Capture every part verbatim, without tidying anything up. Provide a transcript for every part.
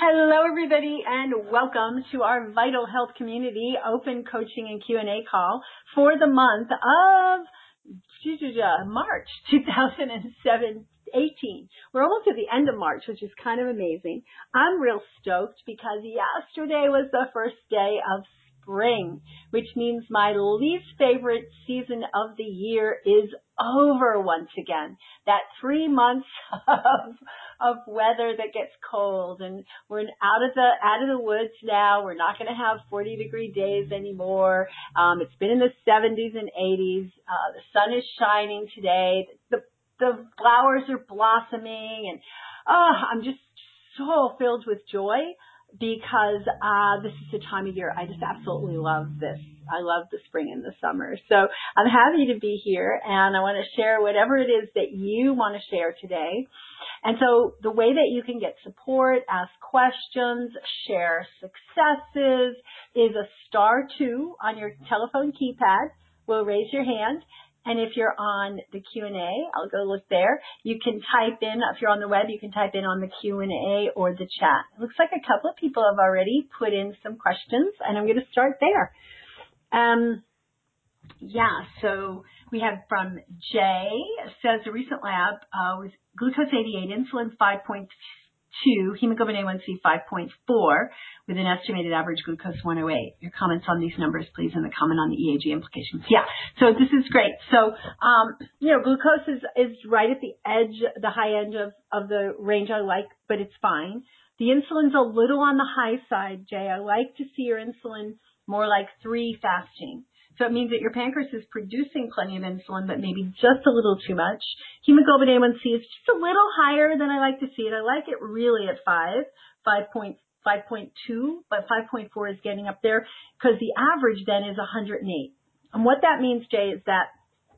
Hello, everybody, and welcome to our Vital Health Community Open Coaching and Q and A call for the month of March two thousand eighteen. We're almost at the end of March, which is kind of amazing. I'm real stoked because yesterday was the first day of spring, which means my least favorite season of the year is over once again. That three months of of weather that gets cold, and we're out of the out of the woods now. We're not going to have forty degree days anymore. Um, it's been in the seventies and eighties. Uh, the sun is shining today. The the flowers are blossoming, and oh, I'm just so filled with joy because uh, this is the time of year I just absolutely love this. I love the spring and the summer. So I'm happy to be here, and I want to share whatever it is that you want to share today. And so the way that you can get support, ask questions, share successes is a star two on your telephone keypad. We'll raise your hand. And if you're on the Q and A, I'll go look there. You can type in, if you're on the web, you can type in on the Q and A or the chat. It looks like a couple of people have already put in some questions, and I'm going to start there. Um, yeah, so we have from Jay, says the recent lab uh, was glucose eighty-eight, insulin five point two, hemoglobin A one C five point four, with an estimated average glucose one oh eight. Your comments on these numbers, please, and the comment on the E A G implications. Yeah, so this is great. So, um, you know, glucose is, is right at the edge, the high end of, of the range I like, but it's fine. The insulin's a little on the high side, Jay. I like to see your insulin more like three fasting. So it means that your pancreas is producing plenty of insulin, but maybe just a little too much. Hemoglobin A one C is just a little higher than I like to see it. I like it really at five, five point two, but five point four is getting up there because the average then is one hundred eight. And what that means, Jay, is that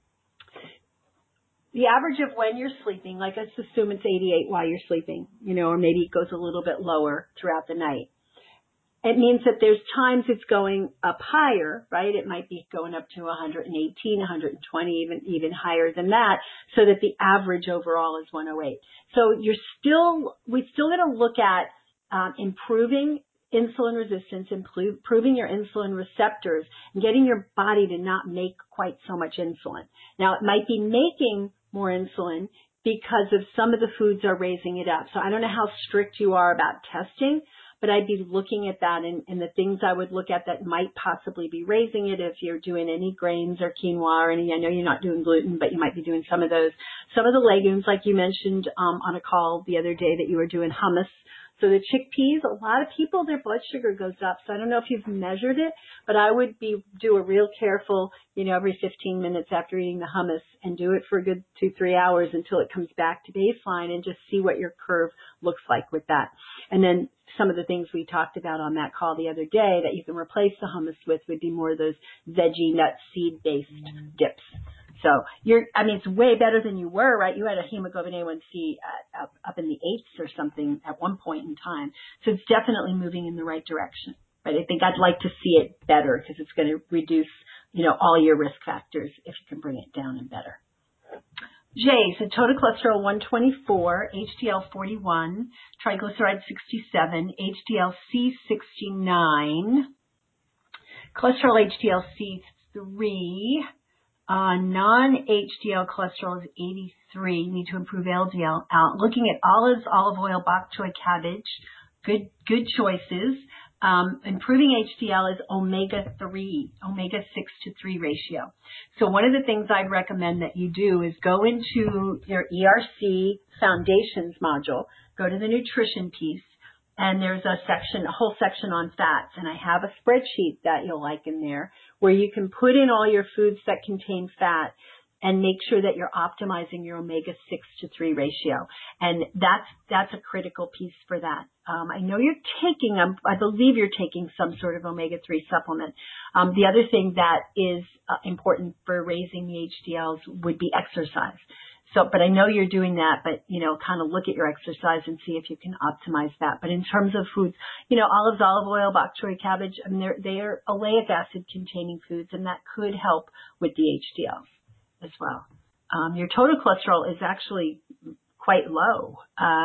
the average of when you're sleeping, like let's assume it's eighty-eight while you're sleeping, you know, or maybe it goes a little bit lower throughout the night. It means that there's times it's going up higher, right? It might be going up to one hundred eighteen, one hundred twenty, even, even higher than that, so that the average overall is one oh eight. So you're still, we still got to look at um, improving insulin resistance, improving your insulin receptors, and getting your body to not make quite so much insulin. Now, it might be making more insulin because of some of the foods are raising it up. So I don't know how strict you are about testing, but I'd be looking at that, and, and the things I would look at that might possibly be raising it if you're doing any grains or quinoa or any, I know you're not doing gluten, but you might be doing some of those. Some of the legumes, like you mentioned um, on a call the other day that you were doing hummus. So the chickpeas, a lot of people, their blood sugar goes up. So I don't know if you've measured it, but I would be do a real careful, you know, every fifteen minutes after eating the hummus, and do it for a good two, three hours until it comes back to baseline, and just see what your curve looks like with that. And then some of the things we talked about on that call the other day that you can replace the hummus with would be more of those veggie, nut, seed-based mm-hmm. dips. So you're, I mean, it's way better than you were, right? You had a hemoglobin A one C uh, up, up in the eights or something at one point in time. So it's definitely moving in the right direction. But I think I'd like to see it better because it's going to reduce, you know, all your risk factors if you can bring it down and better. Jay, so total cholesterol one twenty-four, H D L forty-one, triglyceride sixty-seven, H D L C sixty-nine, cholesterol H D L C three, uh, non-H D L cholesterol is eighty-three, need to improve L D L. Out. Looking at olives, olive oil, bok choy, cabbage, good good choices. Um, improving H D L is omega three, omega six to three ratio. So one of the things I'd recommend that you do is go into your E R C Foundations module, go to the nutrition piece, and there's a section, a whole section on fats. And I have a spreadsheet that you'll like in there where you can put in all your foods that contain fat and make sure that you're optimizing your omega six to three ratio. And that's, that's a critical piece for that. Um, I know you're taking, um, I believe you're taking some sort of omega three supplement. Um, the other thing that is uh, important for raising the H D Ls would be exercise. So, but I know you're doing that, but, you know, kind of look at your exercise and see if you can optimize that. But in terms of foods, you know, olives, olive oil, bok choy, cabbage, I mean, they're, they are oleic acid containing foods, and that could help with the H D Ls as well. Um, your total cholesterol is actually quite low. Um,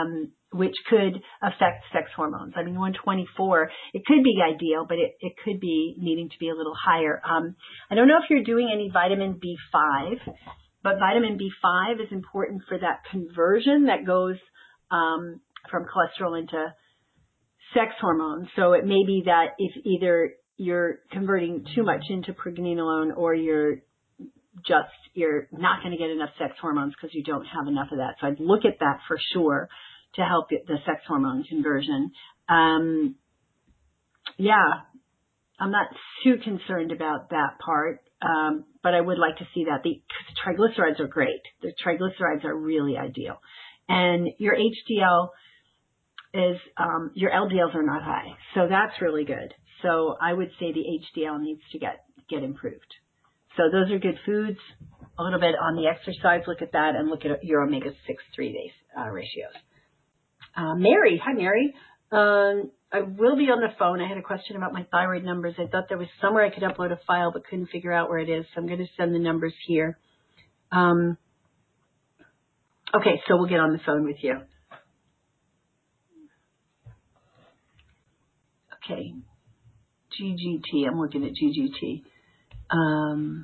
which could affect sex hormones. I mean, one twenty-four, it could be ideal, but it, it could be needing to be a little higher. Um, I don't know if you're doing any vitamin B five, but vitamin B five is important for that conversion that goes um, from cholesterol into sex hormones. So it may be that if either you're converting too much into pregnenolone or you're just, you're not going to get enough sex hormones because you don't have enough of that. So I'd look at that for sure to help get the sex hormone conversion. Um, yeah, I'm not too concerned about that part, um, but I would like to see that. The triglycerides are great. The triglycerides are really ideal. And your H D L is, um, your L D Ls are not high. So that's really good. So I would say the H D L needs to get, get improved. So those are good foods. A little bit on the exercise, look at that, and look at your omega six three days uh, ratios. Uh, Mary, hi Mary. Um, I will be on the phone. I had a question about my thyroid numbers. I thought there was somewhere I could upload a file, but couldn't figure out where it is. So I'm going to send the numbers here. Um, okay, so we'll get on the phone with you. Okay, G G T. I'm looking at G G T. Um,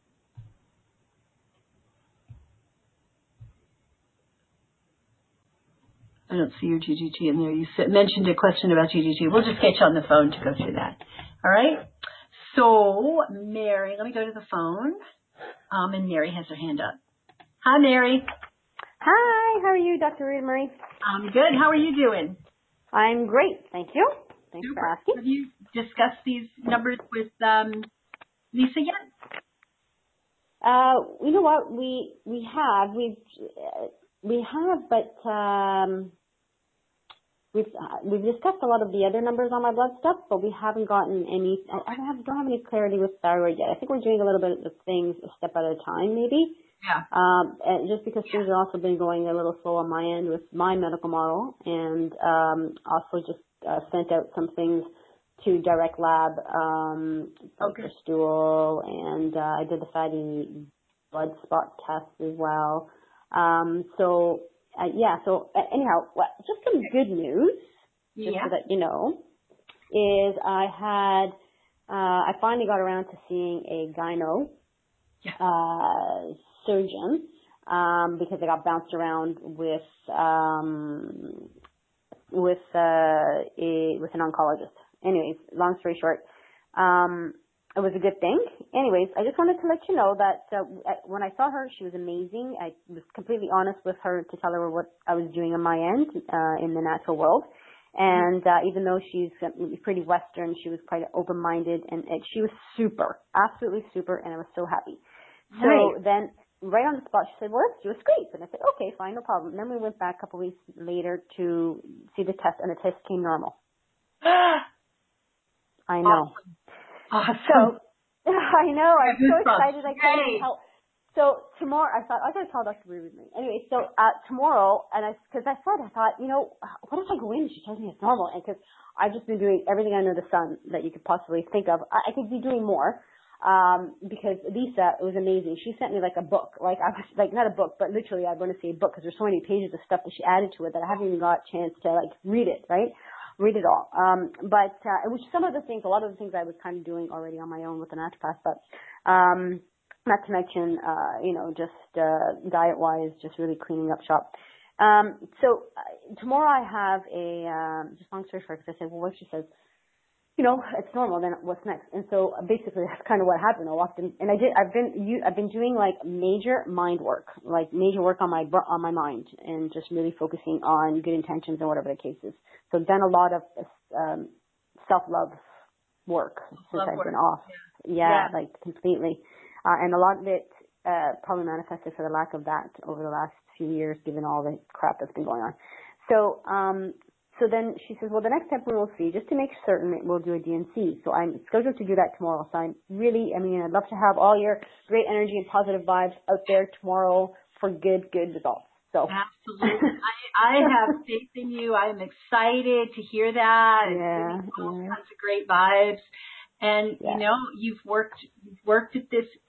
I don't see your G G T in there. You said, mentioned a question about G G T. We'll just get you on the phone to go through that. All right. So, Mary, let me go to the phone. Um, and Mary has her hand up. Hi, Mary. Hi. How are you, Doctor Rita Marie? I'm good. How are you doing? I'm great. Thank you. Thanks Super. for asking. Have you discussed these numbers with um, Lisa yet? Uh, you know what? We we have we've uh, we have, but um, we've uh, we've discussed a lot of the other numbers on my blood stuff, but we haven't gotten any. I don't have don't have any clarity with thyroid yet. I think we're doing a little bit of things a step at a time, maybe. Yeah. Um, and just because things have also been going a little slow on my end with my medical model, and um, also just uh, sent out some things to Direct Lab, um, like Okay. for stool, and uh, I did the fatty blood spot test as well. Um, so uh, yeah, so uh, anyhow, well, just some good news, just Yeah. so that you know, is I had uh, I finally got around to seeing a gyno Yeah. uh, surgeon um, because I got bounced around with um, with uh, a with an oncologist. Anyways, long story short, um, it was a good thing. Anyways, I just wanted to let you know that uh, when I saw her, she was amazing. I was completely honest with her to tell her what I was doing on my end uh, in the natural world. And uh, even though she's pretty Western, she was quite open-minded, and, and she was super, absolutely super, and I was so happy. So Right. then, right on the spot, she said, well, let's do a scrape. And I said, okay, fine, no problem. And then we went back a couple weeks later to see the test, and the test came normal. I know. Awesome. So, I know, I'm so Goosebumps. excited, I can't even Yay. tell. So tomorrow, I thought, I gotta tell Doctor Brew with me. Anyway, so uh, tomorrow, and I, cause I said, I thought, you know, what if I go in and she tells me it's normal? And cause I've just been doing everything under the sun that you could possibly think of. I, I could be doing more. Um, because Lisa, it was amazing. She sent me like a book, like I was, like not a book, but literally I want to say a book because there's so many pages of stuff that she added to it that I haven't even got a chance to like read it, right? Read it all. Um, but, uh, which some of the things, a lot of the things I was kind of doing already on my own with the naturopath, but, um, not to mention, uh, you know, just, uh, diet-wise, just really cleaning up shop. Um, so uh, tomorrow I have a, um, just long story short, because I said, well, what she says, you know, it's normal, then what's next? And so basically that's kind of what happened. I walked in, and I did, I've been, you, I've been doing like major mind work, like major work on my, on my mind, and just really focusing on good intentions and whatever the case is. So I've done a lot of, um, self-love work since Love I've work. been off. Yeah, Yeah. like completely. Uh, and a lot of it, uh, probably manifested for the lack of that over the last few years, given all the crap that's been going on. So, um, So then she says, well, the next step we will see, just to make certain we'll do a D N C. So I'm scheduled to do that tomorrow. So I'm really, I mean, I'd love to have all your great energy and positive vibes out there tomorrow for good, good results. So Absolutely. I, I have faith in you. I am excited to hear that. Yeah, It's really all yeah. kinds of great vibes. And, Yeah. you know, you've worked, you've worked at this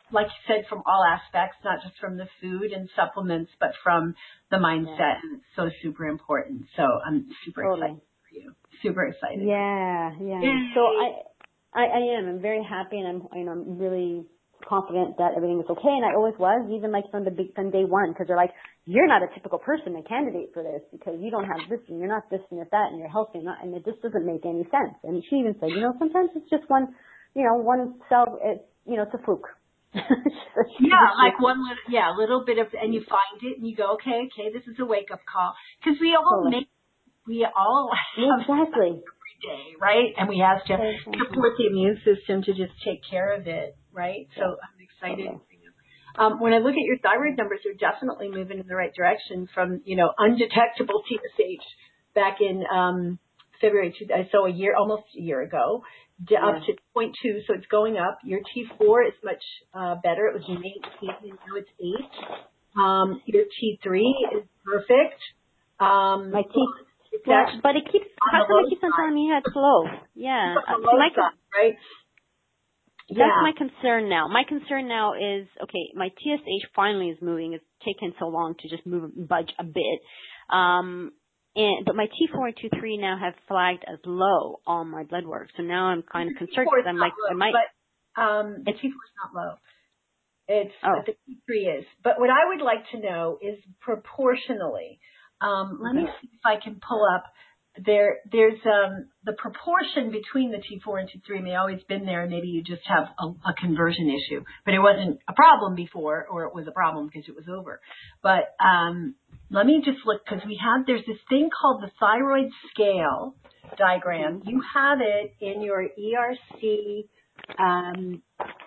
like you said, from all aspects, not just from the food and supplements, but from the mindset. Yeah. And it's so super important. So I'm super Totally. excited for you. Super excited. Yeah, yeah. Yay. So I, I, I am. I'm very happy, and I'm, you know, I'm really confident that everything is okay. And I always was, even like from the big, from day one, because they're like, you're not a typical person, a candidate for this, because you don't have this, and you're not this, and you're that, and you're healthy, and, not, and it just doesn't make any sense. And she even said, you know, sometimes it's just one, you know, one cell. It's, you know, it's a fluke. Yeah, like one little, yeah, a little bit of, and you find it, and you go, okay, okay, this is a wake up call, because we all Totally. make, we all have Exactly. every day, right? And we have to Exactly. support the immune system to just take care of it, right? So Yeah. I'm excited Totally. for you. Um, when I look at your thyroid numbers, you're definitely moving in the right direction from, you know, undetectable T S H back in um, February, two, so a year, almost a year ago, to, Yeah. up to zero point two, so it's going up. Your T four is much uh, better. It was eighteen, and now it's eight. Um, your T three is perfect. Um, My T. it's Well, actually but it keeps, on how the come low it keeps on side. telling me it's low? Yeah. It's on Uh, the so low my, side, right? that's Yeah. my concern now. My concern now is, okay, my T S H finally is moving. It's taken so long to just move, budge a bit. Um, and, but my T four and T three now have flagged as low on my blood work. So now I'm kind of concerned because I'm like, low, I might. But um, the T four is not low. It's Oh. but the T three is. But what I would like to know is proportionally. Um, let Okay. me see if I can pull up. There, there's um, the proportion between the T four and T three may always been there. Maybe you just have a, a conversion issue, but it wasn't a problem before, or it was a problem because it was over. But um, let me just look, because we have there's this thing called the thyroid scale diagram. You have it in your E R C um,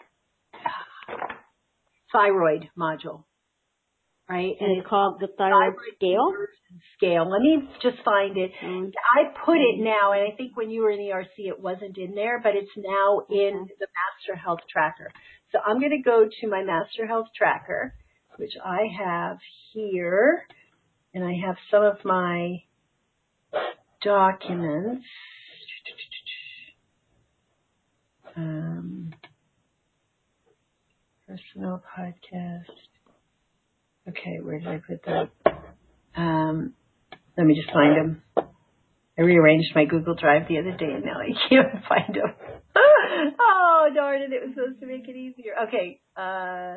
thyroid module, right? And it's called the thyroid scale? Scale. Let me just find it. Um, I put it now, and I think when you were in E R C it wasn't in there, but it's now in okay. the Master Health Tracker. So I'm going to go to my Master Health Tracker, which I have here, and I have some of my documents. Um, personal podcast. Okay, where did I put that? Um, let me just find them. I rearranged my Google Drive the other day, and now I can't find them. Oh, darn it. It was supposed to make it easier. Okay. Uh,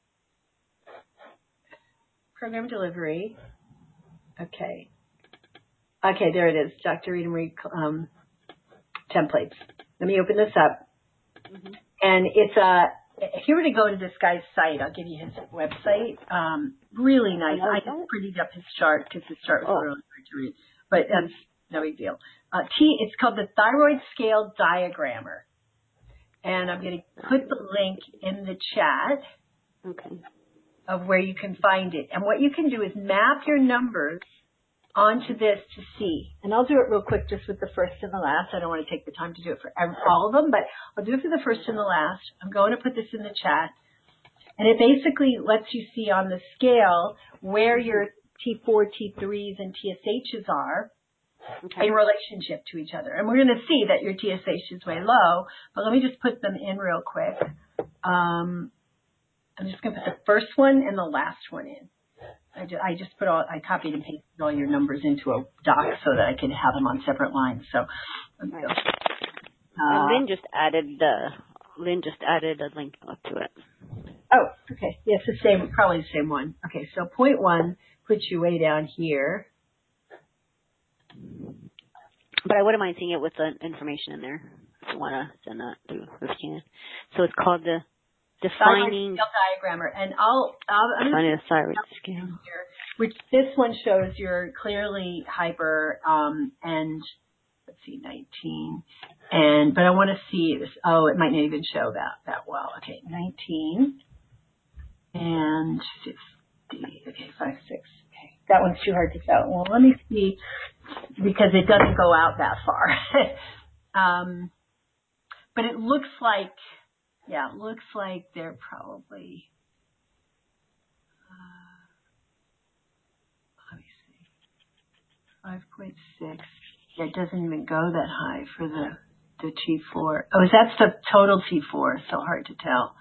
program delivery. Okay. Okay, there it is. Doctor Rita Marie um, templates. Let me open this up. Mm-hmm. And it's a, if you were to go to this guy's site, I'll give you his website. Um, really nice. I just printed up his chart because his chart was oh. really hard to read. But that's no big deal. Uh, T, it's called the Thyroid Scale Diagrammer. And I'm going to put the link in the chat okay. of where you can find it. And what you can do is map your numbers onto this to see. And I'll do it real quick just with the first and the last. I don't want to take the time to do it for all of them, but I'll do it for the first and the last. I'm going to put this in the chat. And it basically lets you see on the scale where your T four, T threes, and T S H's are okay. in relationship to each other. And we're going to see that your T S H is way low, but let me just put them in real quick. Um, I'm just going to put the first one and the last one in. I just, I just put all, I copied and pasted all your numbers into a doc so that I can have them on separate lines. So, let's right. go. Uh, and Lynn just added the, Lynn just added a link to it. Oh, okay. Yes, the same, probably the same one. Okay, so point one puts you way down here. But I wouldn't mind seeing it with the information in there. If you want to send that through the scan. So it's called the Defining Scale Diagrammer, and I'll, I'll defining the thyroid scale. Here, which this one shows you're clearly hyper, um, and let's see, nineteen, and but I want to see this. Oh, it might not even show that that well. Okay, nineteen and fifty. Okay, five, six. Okay, that one's too hard to tell. Well, let me see because it doesn't go out that far. um, but it looks like. Yeah, it looks like they're probably, uh, let me see, five point six. Yeah, it doesn't even go that high for the, the T four. Oh, that's the total T four. So hard to tell.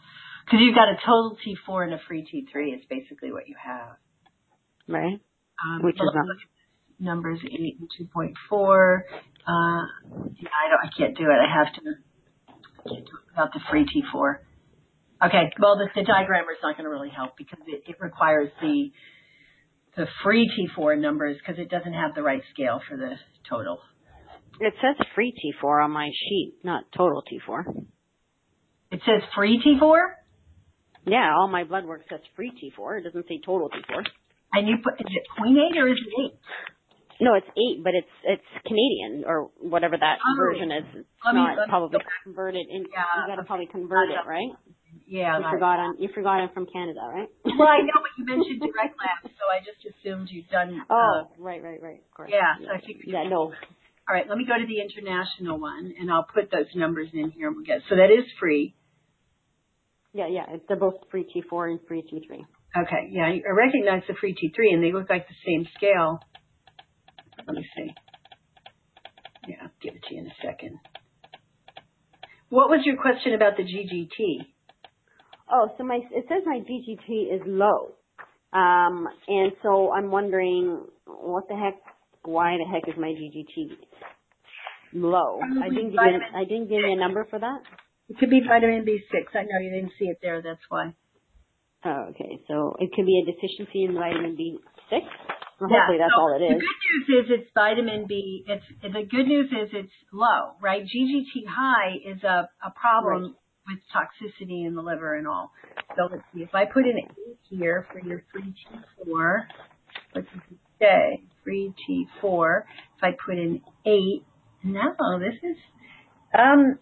Because you've got a total T four and a free T three is basically what you have. Right. Um, Which is um, numbers eight and two point four. Uh, yeah, I don't. I can't do it. I have to. I can't do it without the free T four. Okay. Well, the, the diagrammer is not going to really help because it, it requires the the free T four numbers because it doesn't have the right scale for the total. it says free T four on my sheet, not total T four. It says free T four. Yeah, all my blood work says free T four. It doesn't say total T four. And you put, is it point eight or is it eight? No, it's eight, but it's it's Canadian or whatever that Oh, version is. It's let me, not let me, probably okay. converted. In, Yeah, you got to okay. probably convert it, right? Yeah. You Right. forgot I'm you forgot I'm from Canada, right? Well, I know, but you mentioned direct labs, so I just assumed you'd done. Oh, Uh, right, right, right. Of course. yeah. Yeah, So I figured. yeah no. All right. Let me go to the international one, and I'll put those numbers in here, and we'll get. So that is free. Yeah, yeah. It's, they're both free T four and free T three. Okay. Yeah, I recognize the free T three, and they look like the same scale. Let me see. Yeah, I'll give it to you in a second. What was your question about the G G T? Oh, so my it says my G G T is low, um, and so I'm wondering what the heck, why the heck is my G G T low? I didn't give you I didn't give you a number for that. It could be vitamin B six. I know you didn't see it there. That's why. Oh, okay. So it could be a deficiency in vitamin B six. Well, Yeah, hopefully that's so all it is. The good news is it's vitamin B. It's the good news is it's low, right? G G T high is a a problem right. with toxicity in the liver and all. So let's see. If I put an eight here for your free T four, what does it say? Free T four. If I put in eight, no, this is um,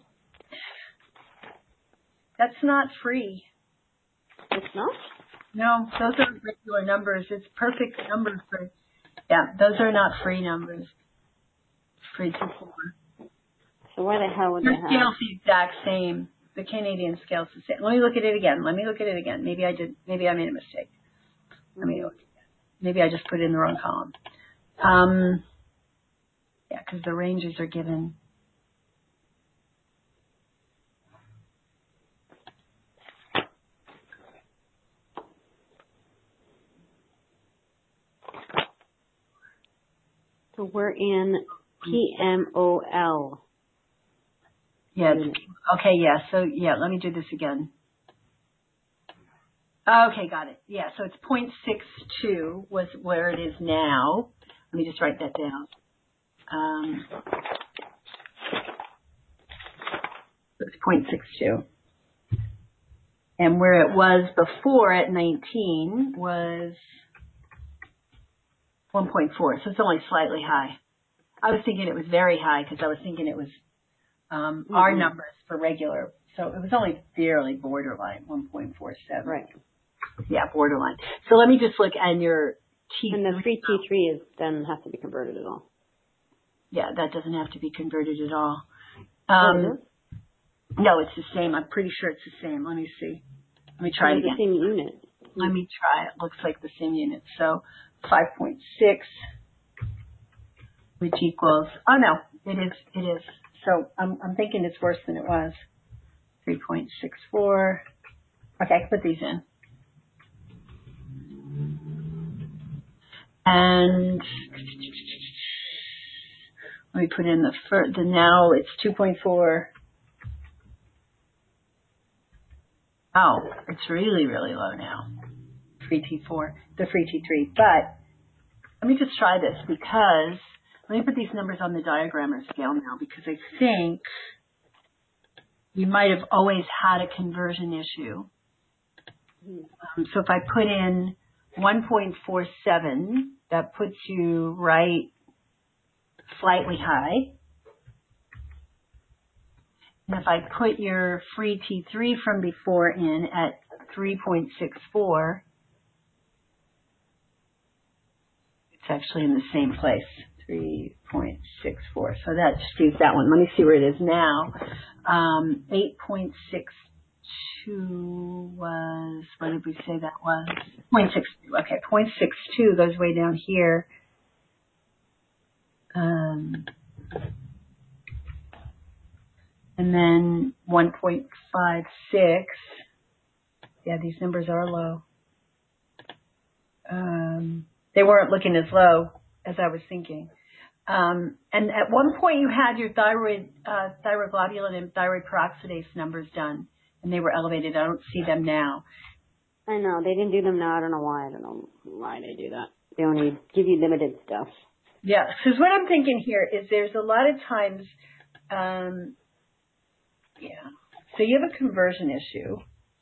that's not free. It's not? No, those are regular numbers. It's perfect numbers for, yeah, those are not free numbers. Free T four. So why the hell would Your they have? scale's the exact same. The Canadian scale's the same. Let me look at it again. Let me look at it again. Maybe I did, maybe I made a mistake. Let me look again. Maybe I just put it in the wrong column. Um, yeah, because the ranges are given. So we're in P M O L. Yeah. Okay. Yeah. So yeah, let me do this again. Okay, got it. Yeah. So it's zero point six two was where it is now. Let me just write that down. Um, it's zero point six two. And where it was before at nineteen was one point four. So it's only slightly high. I was thinking it was very high because I was thinking it was um, mm-hmm. our numbers for regular. So it was only barely borderline, one point four seven. Right. Yeah, borderline. So let me just look at your T three. And the free T three is then has to be converted at all. Yeah, that doesn't have to be converted at all. Um, oh, no, it's the same. I'm pretty sure it's the same. Let me see. Let me try it again. The same unit. Let me try. It looks like the same unit. So five point six, which equals, oh no, it is, it is. So I'm, I'm thinking it's worse than it was. three point six four. Okay, put these in. And let me put in the first, the now it's two point four. Oh, it's really, really low now. Free T four, the free T three. But let me just try this because, let me put these numbers on the diagrammer scale now because I think you might have always had a conversion issue. Um, so if I put in one point four seven, that puts you right slightly high. And if I put your free T three from before in at three point six four, it's actually in the same place, three point six four. So that just use that one. Let me see where it is now. Um, eight point six two was, what did we say that was? zero point six two. Okay, zero point six two goes way down here. Um, and then one point five six Yeah, these numbers are low. Um, they weren't looking as low as I was thinking. Um, and at one point you had your thyroid, uh, thyroglobulin and thyroid peroxidase numbers done, and they were elevated. I don't see them now. I know. They didn't do them now. I don't know why. I don't know why they do that. They only give you limited stuff. Yeah, because what I'm thinking here is there's a lot of times, um, yeah, so you have a conversion issue.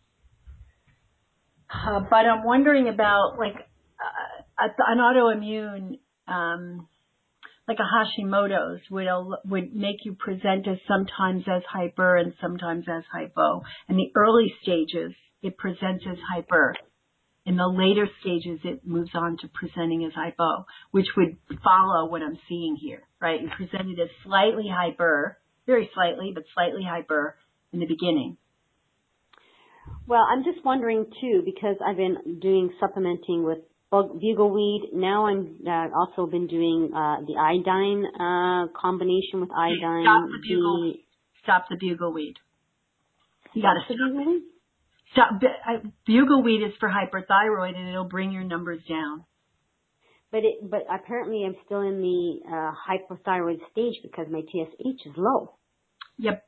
Uh, but I'm wondering about, like, uh, an autoimmune, um, like a Hashimoto's would would make you present as sometimes as hyper and sometimes as hypo. In the early stages, it presents as hyper. In the later stages, it moves on to presenting as hypo, which would follow what I'm seeing here, right? You presented as slightly hyper, very slightly, but slightly hyper in the beginning. Well, I'm just wondering too, because I've been doing supplementing with bugleweed. Now I'm uh, also been doing uh, the iodine uh, combination with iodine. Stop the bugle. The, stop the bugleweed. You got to stop. Bugleweed? Stop. Bugleweed is for hyperthyroid, and it'll bring your numbers down. But it, but apparently I'm still in the uh, hypothyroid stage because my T S H is low. Yep.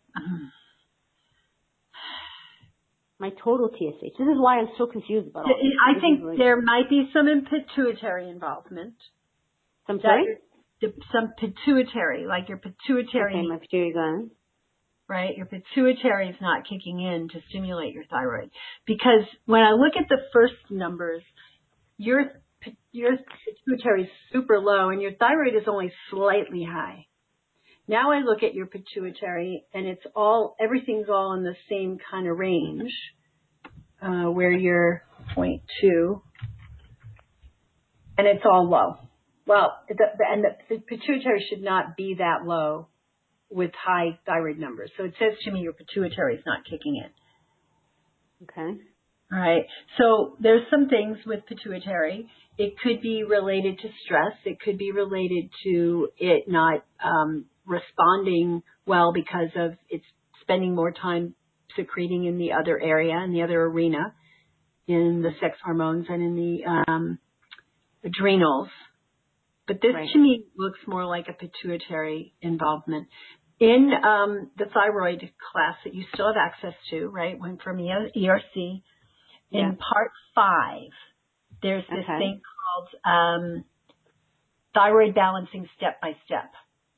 My total T S H. This is why I'm so confused about all this. I this think like, there might be some in pituitary involvement. Some sorry? Some pituitary, like your pituitary. Okay, my pituitary gland. Right? Your pituitary is not kicking in to stimulate your thyroid. Because when I look at the first numbers, your, your pituitary is super low and your thyroid is only slightly high. Now I look at your pituitary and it's all, everything's all in the same kind of range, uh, where you're zero point two and it's all low. Well, the, the, and the, the pituitary should not be that low with high thyroid numbers. So it says to me your pituitary is not kicking in. Okay. All right. So there's some things with pituitary. It could be related to stress. It could be related to it not um, responding well because of it's spending more time secreting in the other area, in the other arena, in the sex hormones and in the um, adrenals. But this right. to me looks more like a pituitary involvement. In um, the thyroid class that you still have access to, right, went from E R C, yeah. In part five, there's this okay. thing called um, thyroid balancing step by step.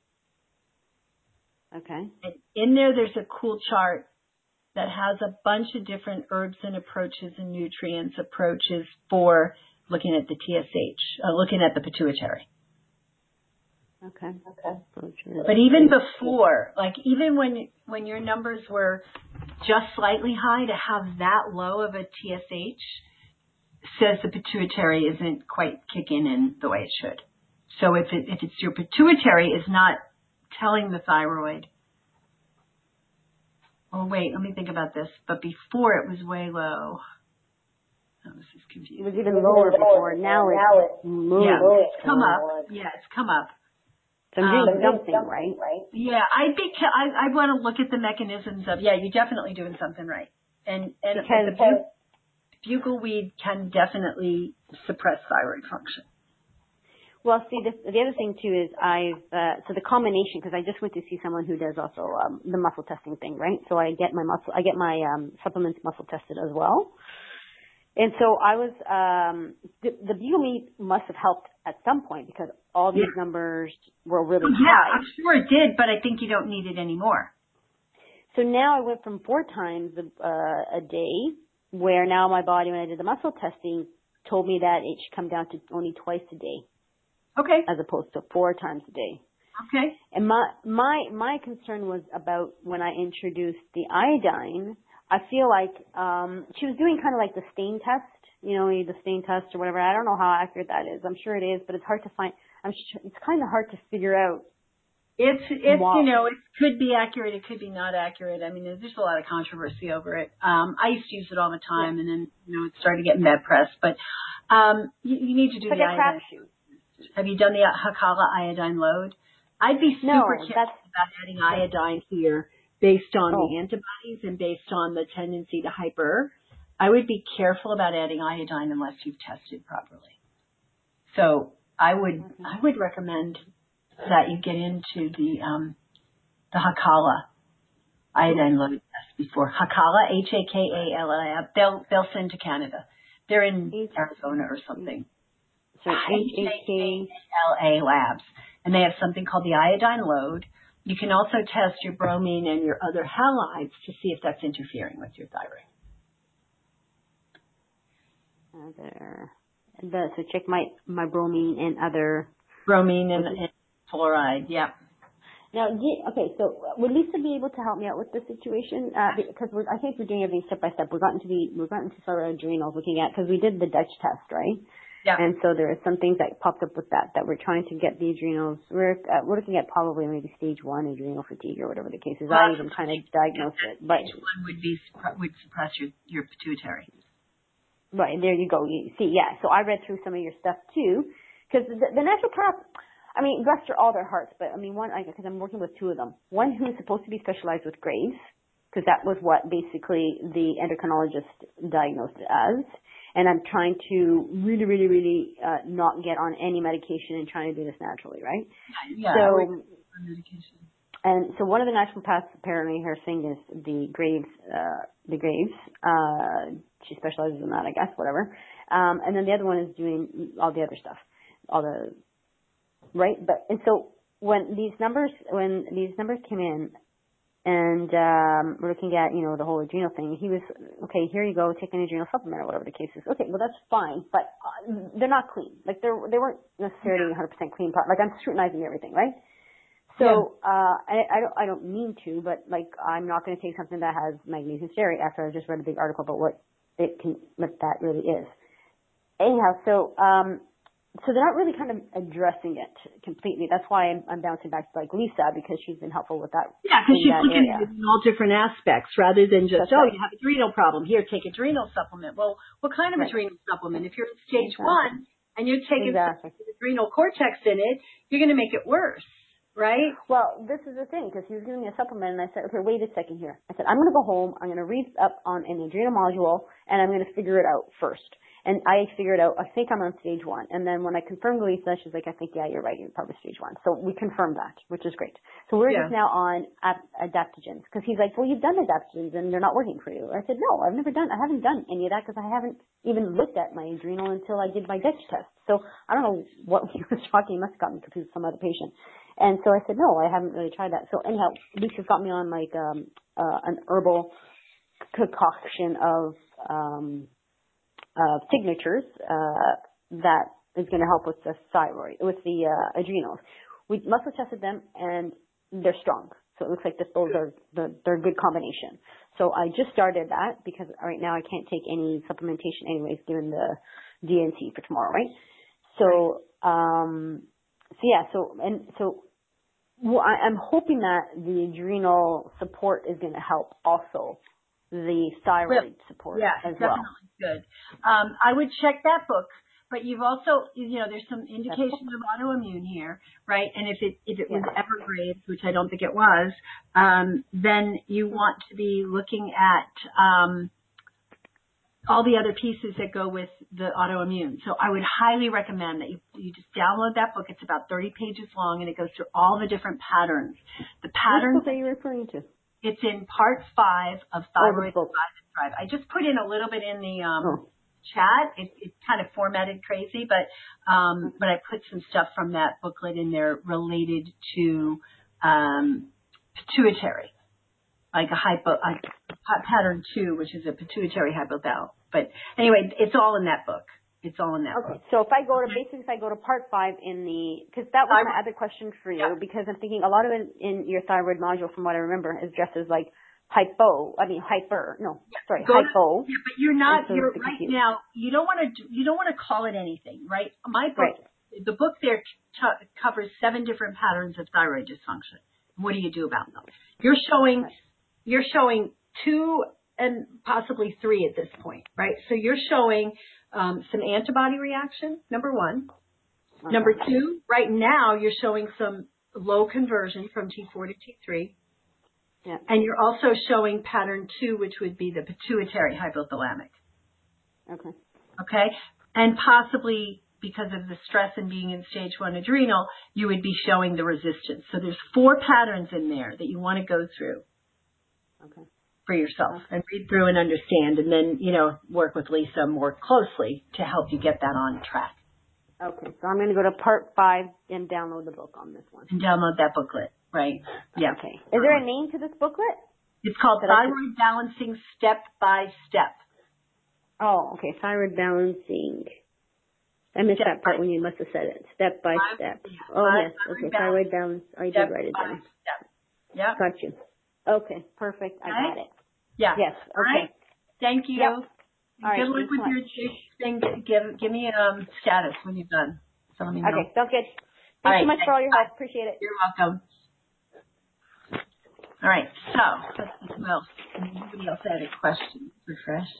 Okay. And in there, there's a cool chart that has a bunch of different herbs and approaches and nutrients approaches for looking at the T S H, uh, looking at the pituitary. Okay. Okay. But even before, like even when when your numbers were just slightly high, to have that low of a T S H says the pituitary isn't quite kicking in the way it should. So if it, if it's your pituitary is not telling the thyroid, oh wait, let me think about this. But before it was way low. Oh, this is confusing. It was even lower before. Now it's moved. Yeah, it's come up. Yeah, it's come up. So I'm doing um, something right, right? Yeah, I'd be. I I want to look at the mechanisms of. Yeah, you're definitely doing something right, and and because the bugleweed can definitely suppress thyroid function. Well, see, this, the other thing too is I've uh, so the combination because I just went to see someone who does also um, the muscle testing thing, right? So I get my muscle, I get my um, supplements muscle tested as well. And so I was, um, the, the bugleweed must have helped at some point because all these yeah. numbers were really oh, yeah, high. I'm sure it did, but I think you don't need it anymore. So now I went from four times a, uh, a day, where now my body, when I did the muscle testing, told me that it should come down to only twice a day. Okay. As opposed to four times a day. Okay. And my, my, my concern was about when I introduced the iodine. I feel like um she was doing kind of like the stain test, you know, the stain test or whatever. I don't know how accurate that is. I'm sure it is, but it's hard to find. I'm sure, it's kind of hard to figure out. It's it's wow. you know it could be accurate, it could be not accurate. I mean, there's just a lot of controversy over it. Um, I used to use it all the time, yeah. and then you know it started getting bad press. But um, you, you need to do it's the like a iodine. Have you done the Hakala iodine load? I'd be super no, careful about adding iodine here. Based on oh. the antibodies and based on the tendency to hyper, I would be careful about adding iodine unless you've tested properly. So I would I would recommend that you get into the um, the Hakala iodine load test before. Hakala, H A K A L A. They'll they'll send to Canada. They're in Arizona or something. So H A K L A Labs, and they have something called the iodine load. You can also test your bromine and your other halides to see if that's interfering with your thyroid. Other, the, so check my, my bromine and other. Bromine and, and fluoride, yeah. Now, okay, so would Lisa be able to help me out with this situation? Uh, because we're, I think we're doing everything step by step. We've gotten to the, we've gotten to sort of adrenals looking at, because we did the Dutch test, right? Yeah. And so there are some things that popped up with that, that we're trying to get the adrenals. We're, uh, we're looking at probably maybe stage one adrenal fatigue or whatever the case is. I even trying to diagnose it. But stage one would be, would suppress your, your pituitary. Right, there you go. You see, yeah. So I read through some of your stuff too, because the, the naturopath, I mean, bless their, all their hearts, but I mean, one, because I'm working with two of them. One who's supposed to be specialized with Graves, because that was what basically the endocrinologist diagnosed it as. And I'm trying to really, really, really uh, not get on any medication and trying to do this naturally, right? Yeah, so, on medication. And so one of the naturopaths apparently her thing is the Graves, uh, the Graves. Uh, she specializes in that, I guess, whatever. Um, and then the other one is doing all the other stuff, all the, right? But, and so when these numbers, when these numbers came in and, um, we're looking at, you know, the whole adrenal thing, he was, okay, here you go, take an adrenal supplement or whatever the case is. Okay, well that's fine, but uh, they're not clean. Like they're, they weren't necessarily one hundred percent clean. Like I'm scrutinizing everything, right? So, yeah. uh, I, I don't, I don't mean to, but like, I'm not going to take something that has magnesium stearate after I just read a big article about what it can, what that really is. Anyhow, so, um, so they're not really kind of addressing it completely. That's why I'm, I'm bouncing back to like Lisa, because she's been helpful with that. Yeah, because she's looking area. at it in all different aspects rather than just, That's oh, right. you have an adrenal problem. Here, take adrenal supplement. Well, what kind of Right. adrenal supplement? If you're in stage exactly. one and you're taking exactly. adrenal cortex in it, you're going to make it worse. Right? Well, this is the thing, because he was giving me a supplement, and I said, okay, wait a second here. I said, I'm going to go home, I'm going to read up on an adrenal module, and I'm going to figure it out first. And I figured out, I think I'm on stage one. And then when I confirmed with Lisa, she's like, I think, yeah, you're right, you're probably stage one. So we confirmed that, which is great. So we're Yeah. just now on ap- adaptogens, because he's like, well, you've done adaptogens, and they're not working for you. I said, no, I've never done, I haven't done any of that, because I haven't even looked at my adrenal until I did my Dutch test. So I don't know what he was talking, he must have got me confused with some other patient. And so I said, no, I haven't really tried that. So anyhow, Lisa's got me on like um uh, an herbal concoction of um uh signatures uh that is going to help with the thyroid, with the uh, adrenals. We muscle tested them and they're strong. So it looks like this, those are the, they're a good combination. So I just started that because right now I can't take any supplementation anyways, given the D N C for tomorrow, right? So, um, so yeah, so, and so, well, I, I'm hoping that the adrenal support is going to help also the thyroid support yeah, as definitely well. good. Um, I would check that book, but you've also, you know, there's some indication of autoimmune here, right? And if it if it was Yeah. ever Graves, which I don't think it was, um, then you want to be looking at um, all the other pieces that go with the autoimmune. So I would highly recommend that you, you just download that book. It's about thirty pages long, and it goes through all the different patterns. The patterns. Which book are you referring to? It's in part five of Thyroid Oh, Thrive and Thrive. I just put in a little bit in the um, oh. chat. It, it's kind of formatted crazy, but um, but I put some stuff from that booklet in there related to um, pituitary, like a hypo a pattern two, which is a pituitary hypothalamus. But anyway, it's all in that book. It's all in that Okay, book. so if I go to, basically if I go to part five in the, because that was my other question for you, Yeah. because I'm thinking a lot of it in your thyroid module, from what I remember, is dressed as like hypo, I mean hyper, no, sorry, Go hypo. To, yeah, but you're not, so you're right confused. now, you don't want to, you don't want to call it anything, right? My book, Right. the book there t- covers seven different patterns of thyroid dysfunction. What do you do about them? You're showing, Right. you're showing two and possibly three at this point, right? So you're showing um, some antibody reaction, number one. Okay. Number two, right now you're showing some low conversion from T four to T three. Yeah. And you're also showing pattern two, which would be the pituitary hypothalamic. Okay. Okay? And possibly because of the stress and being in stage one adrenal, you would be showing the resistance. So there's four patterns in there that you want to go through. Okay. For yourself and read through and understand, and then, you know, work with Lisa more closely to help you get that on track. Okay, so I'm going to go to part five and download the book on this one. And download that booklet, right? Yeah. Okay. Is there a name to this booklet? It's called Thyroid Balancing Step by Step. Oh, okay. Thyroid Balancing. I missed Step that part by when you must have said it. Step by Five, step. yeah. Oh, Five yes. thyroid Okay. balance, Thyroid balance. I did step write it by down. step. Yeah. Got you. Okay. Perfect. I Right? got it. Yeah. Yes. All Okay. right. Thank you. Yep. All right. Good luck with so your thing. Give give me um status when you're done. So let me know. Okay. Sounds good. Thanks All right. so much for all your help. Appreciate it. You're welcome. All right. So let's see who else. Anybody else had a question? Refresh.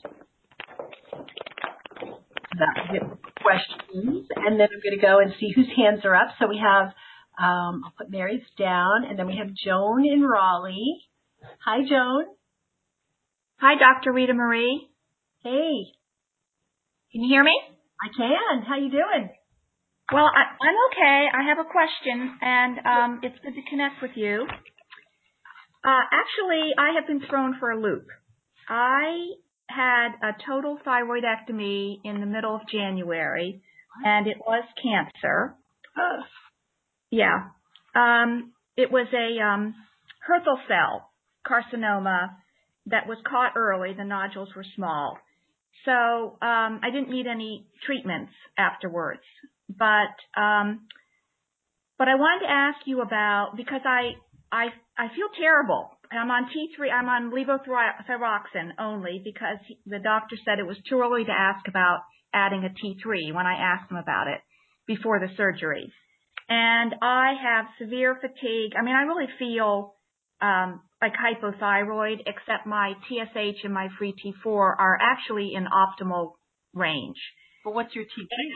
That was it. Questions, and then I'm going to go and see whose hands are up. So we have, um, I'll put Mary's down, and then we have Joan in Raleigh. Hi, Joan. Hi, Doctor Rita Marie. Hey. Can you hear me? I can. How you doing? Well, I, I'm okay. I have a question, and um, it's good to connect with you. Uh, actually, I have been thrown for a loop. I had a total thyroidectomy in the middle of January, and it was cancer. Uh, Yeah. Um, it was a um, Hürthle cell carcinoma that was caught early. The nodules were small. So um, I didn't need any treatments afterwards. But um, but I wanted to ask you about, because I I I feel terrible. I'm on T three. I'm on levothyroxine only because the doctor said it was too early to ask about adding a T three when I asked him about it before the surgery. And I have severe fatigue. I mean, I really feel um, like hypothyroid, except my T S H and my free T four are actually in optimal range. but what's your T three?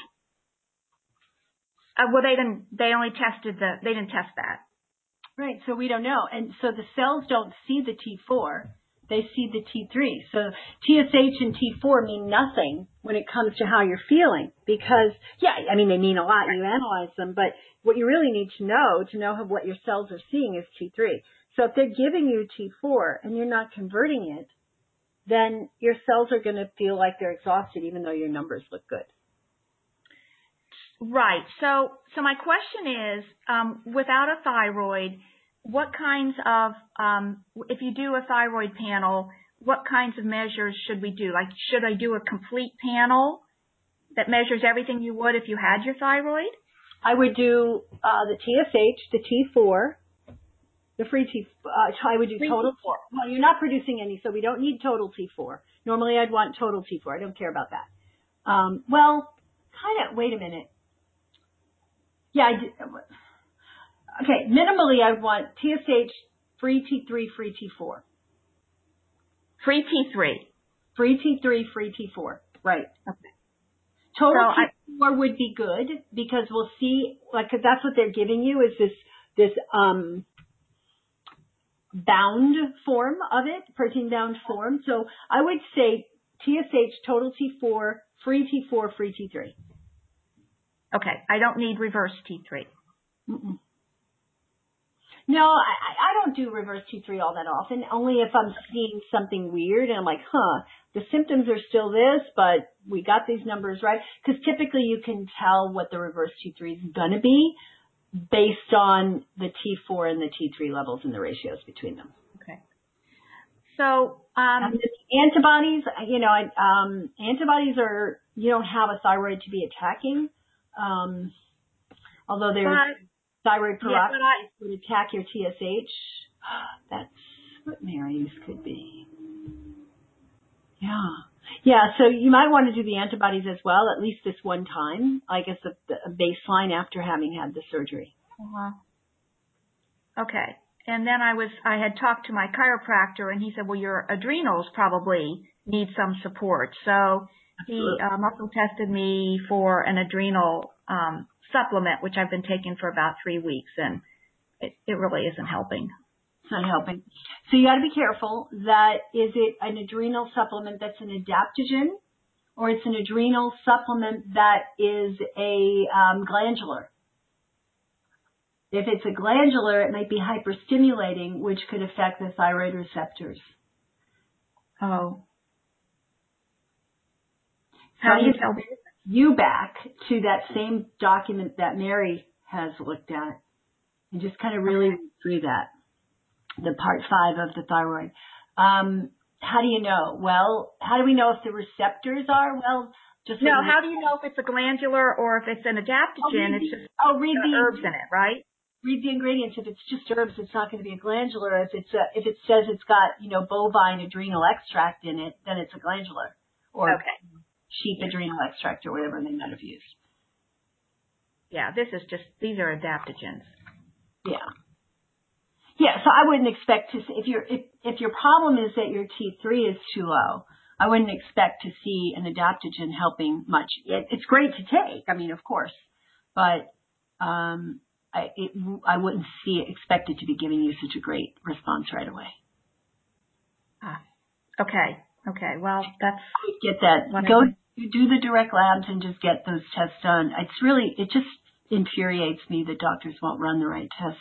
Uh, well, they didn't. They only tested the. They didn't test that. Right. So we don't know, and so the cells don't see the T four. They see the T three. So T S H and T four mean nothing when it comes to how you're feeling because, yeah, I mean, they mean a lot. You analyze them, but what you really need to know to know what your cells are seeing is T three. So if they're giving you T four and you're not converting it, then your cells are going to feel like they're exhausted even though your numbers look good. Right. So, so my question is, um, without a thyroid, what kinds of, um, if you do a thyroid panel, what kinds of measures should we do? Like, should I do a complete panel that measures everything you would if you had your thyroid? I would do uh, the T S H, the T four, the free T. Uh, I would do Free total T four. Well, you're not producing any, so we don't need total T four. Normally, I'd want total T four. I don't care about that. Um, well, kind of. Wait a minute. Yeah, I did. Okay, minimally, I want T S H, free T three, free T four. Free T three. Free T three, free T four. Right. Okay. Total So T four I, would be good because we'll see, like, cause that's what they're giving you is this, this, um, bound form of it, protein bound form. So I would say T S H, total T four, free T four, free T three. Okay. I don't need reverse T three. Mm-mm. No, I, I don't do reverse T three all that often, only if I'm seeing something weird and I'm like, huh, the symptoms are still this, but we got these numbers right. Because typically you can tell what the reverse T three is going to be based on the T four and the T three levels and the ratios between them. Okay. So, um, and the antibodies, you know, um, antibodies are, you don't have a thyroid to be attacking. Um, although there's but, thyroid peroxidase yeah, would attack your T S H. That's what Mary's could be. Yeah. Yeah, so you might want to do the antibodies as well, at least this one time, like as a, a baseline after having had the surgery. Uh-huh. Okay. And then I was, I had talked to my chiropractor and he said, well, your adrenals probably need some support. So Absolutely. he uh, muscle tested me for an adrenal um, supplement, which I've been taking for about three weeks, and it, it really isn't helping. It's not helping. So you got to be careful. That is it an adrenal supplement that's an adaptogen, or it's an adrenal supplement that is a um, glandular. If it's a glandular, it might be hyperstimulating, which could affect the thyroid receptors. Oh. So How do you I tell me? you back to that same document that Mary has looked at and just kind of really read through that, the part five of the thyroid. Um, how do you know? Well, how do we know if the receptors are? Well, just no. How do you know if it's a glandular or if it's an adaptogen? It's just oh, read the herbs in it, right? Read the ingredients. If it's just herbs, it's not going to be a glandular. If it's a, if it says it's got you know bovine adrenal extract in it, then it's a glandular or okay. sheep adrenal extract or whatever they might have used. Yeah, this is just these are adaptogens. Yeah. Yeah, so I wouldn't expect to see, if your if, if your problem is that your T three is too low, I wouldn't expect to see an adaptogen helping much. It, it's great to take, I mean, of course, but um, I it, I wouldn't see expect it to be giving you such a great response right away. Ah, okay, okay. Well, that's get that. Go do the direct labs and just get those tests done. It's really it just infuriates me that doctors won't run the right tests.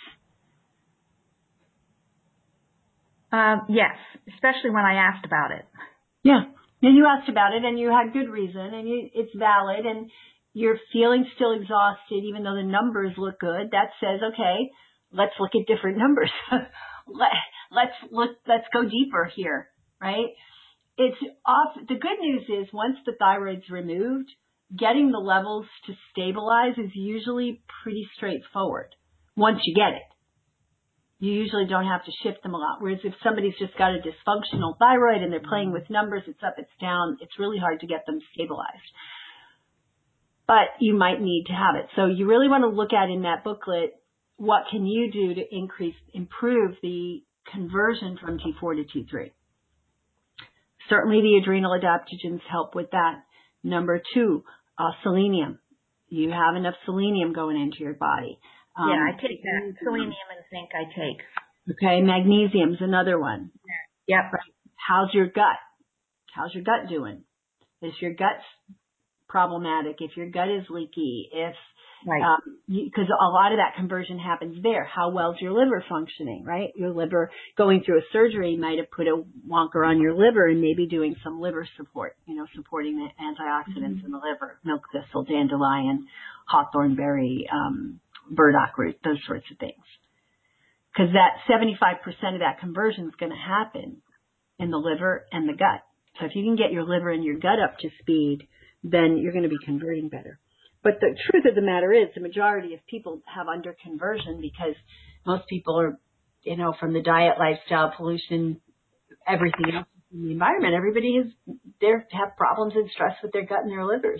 Um, yes, especially when I asked about it. Yeah. And you asked about it and you had good reason and you, it's valid and you're feeling still exhausted even though the numbers look good. That says, okay, let's look at different numbers. Let, let's look, let's go deeper here, right? It's off. The good news is once the thyroid's removed, getting the levels to stabilize is usually pretty straightforward once you get it. You usually don't have to shift them a lot. Whereas if somebody's just got a dysfunctional thyroid and they're playing with numbers, it's up, it's down, it's really hard to get them stabilized. But you might need to have it. So you really want to look at in that booklet, what can you do to increase, improve the conversion from T four to T three? Certainly the adrenal adaptogens help with that. Number two, uh, selenium. You have enough selenium going into your body. Um, yeah, I take that. Selenium and zinc I take. Okay, magnesium's another one. Yep. Right. How's your gut? How's your gut doing? Is your gut problematic? If your gut is leaky, if right, um, because a lot of that conversion happens there. How well's your liver functioning? Right, your liver going through a surgery might have put a wonker on your liver, and maybe doing some liver support. You know, supporting the antioxidants mm-hmm. in the liver, milk thistle, dandelion, hawthorn berry. Um, burdock root, those sorts of things. Because that seventy-five percent of that conversion is going to happen in the liver and the gut. So if you can get your liver and your gut up to speed, then you're going to be converting better. But the truth of the matter is the majority of people have under conversion because most people are, you know, from the diet, lifestyle, pollution, everything else in the environment, everybody is, they have problems and stress with their gut and their livers.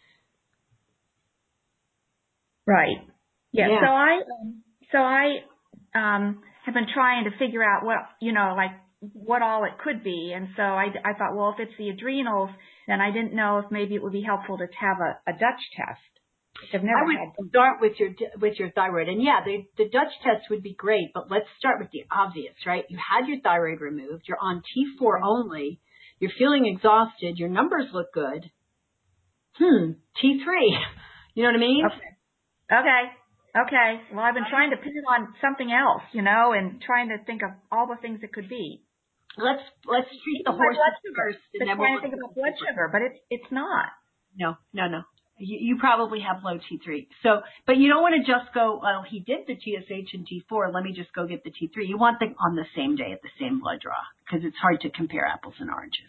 Right. Yeah, yeah. so I, so I, um, have been trying to figure out what, you know, like what all it could be. And so I, I thought, well, if it's the adrenals, then I didn't know if maybe it would be helpful to have a, a Dutch test. I've never I would had start with your, with your thyroid. And yeah, the, the Dutch test would be great, but let's start with the obvious, right? You had your thyroid removed. You're on T four only. You're feeling exhausted. Your numbers look good. Hmm. T three. You know what I mean? Okay. Okay. Okay. Well, I've been trying to pin it on something else, you know, and trying to think of all the things it could be. Let's let's treat the horse first, and then trying we'll to think about blood sugar, but it's it's not. No, no, no. You, you probably have low T three. So, but you don't want to just go, well, he did the T S H and T four. Let me just go get the T three. You want them on the same day at the same blood draw because it's hard to compare apples and oranges.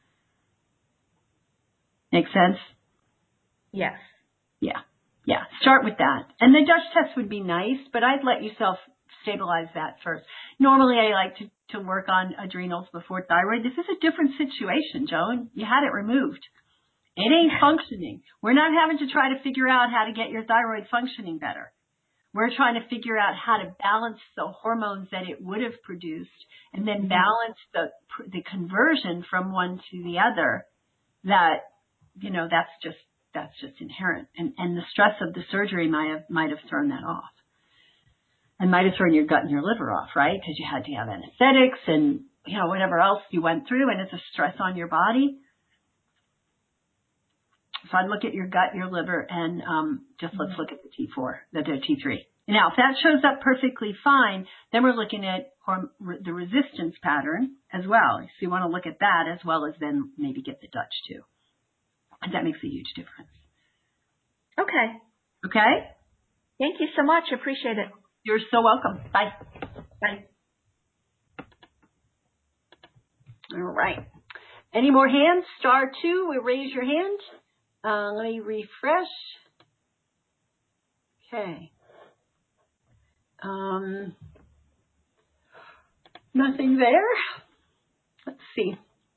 Make sense? Yes. Yeah. Yeah, start with that. And the Dutch test would be nice, but I'd let yourself stabilize that first. Normally I like to, to work on adrenals before thyroid. This is a different situation, Joan. You had it removed. It ain't functioning. We're not having to try to figure out how to get your thyroid functioning better. We're trying to figure out how to balance the hormones that it would have produced and then balance the the conversion from one to the other. That, you know, that's just That's just inherent. And, and the stress of the surgery might have, might have thrown that off. And might have thrown your gut and your liver off, right? Because you had to have anesthetics and, you know, whatever else you went through, and it's a stress on your body. So I'd look at your gut, your liver, and um, just let's look at the T four, the, the T three. Now, if that shows up perfectly fine, then we're looking at horm- the resistance pattern as well. So you want to look at that as well as then maybe get the Dutch too. And that makes a huge difference. Okay. Okay? Thank you so much. Appreciate it. You're so welcome. Bye. Bye. All right. Any more hands? Star two, we raise your hand. Uh, let me refresh. Okay. Um, nothing there. Let's see.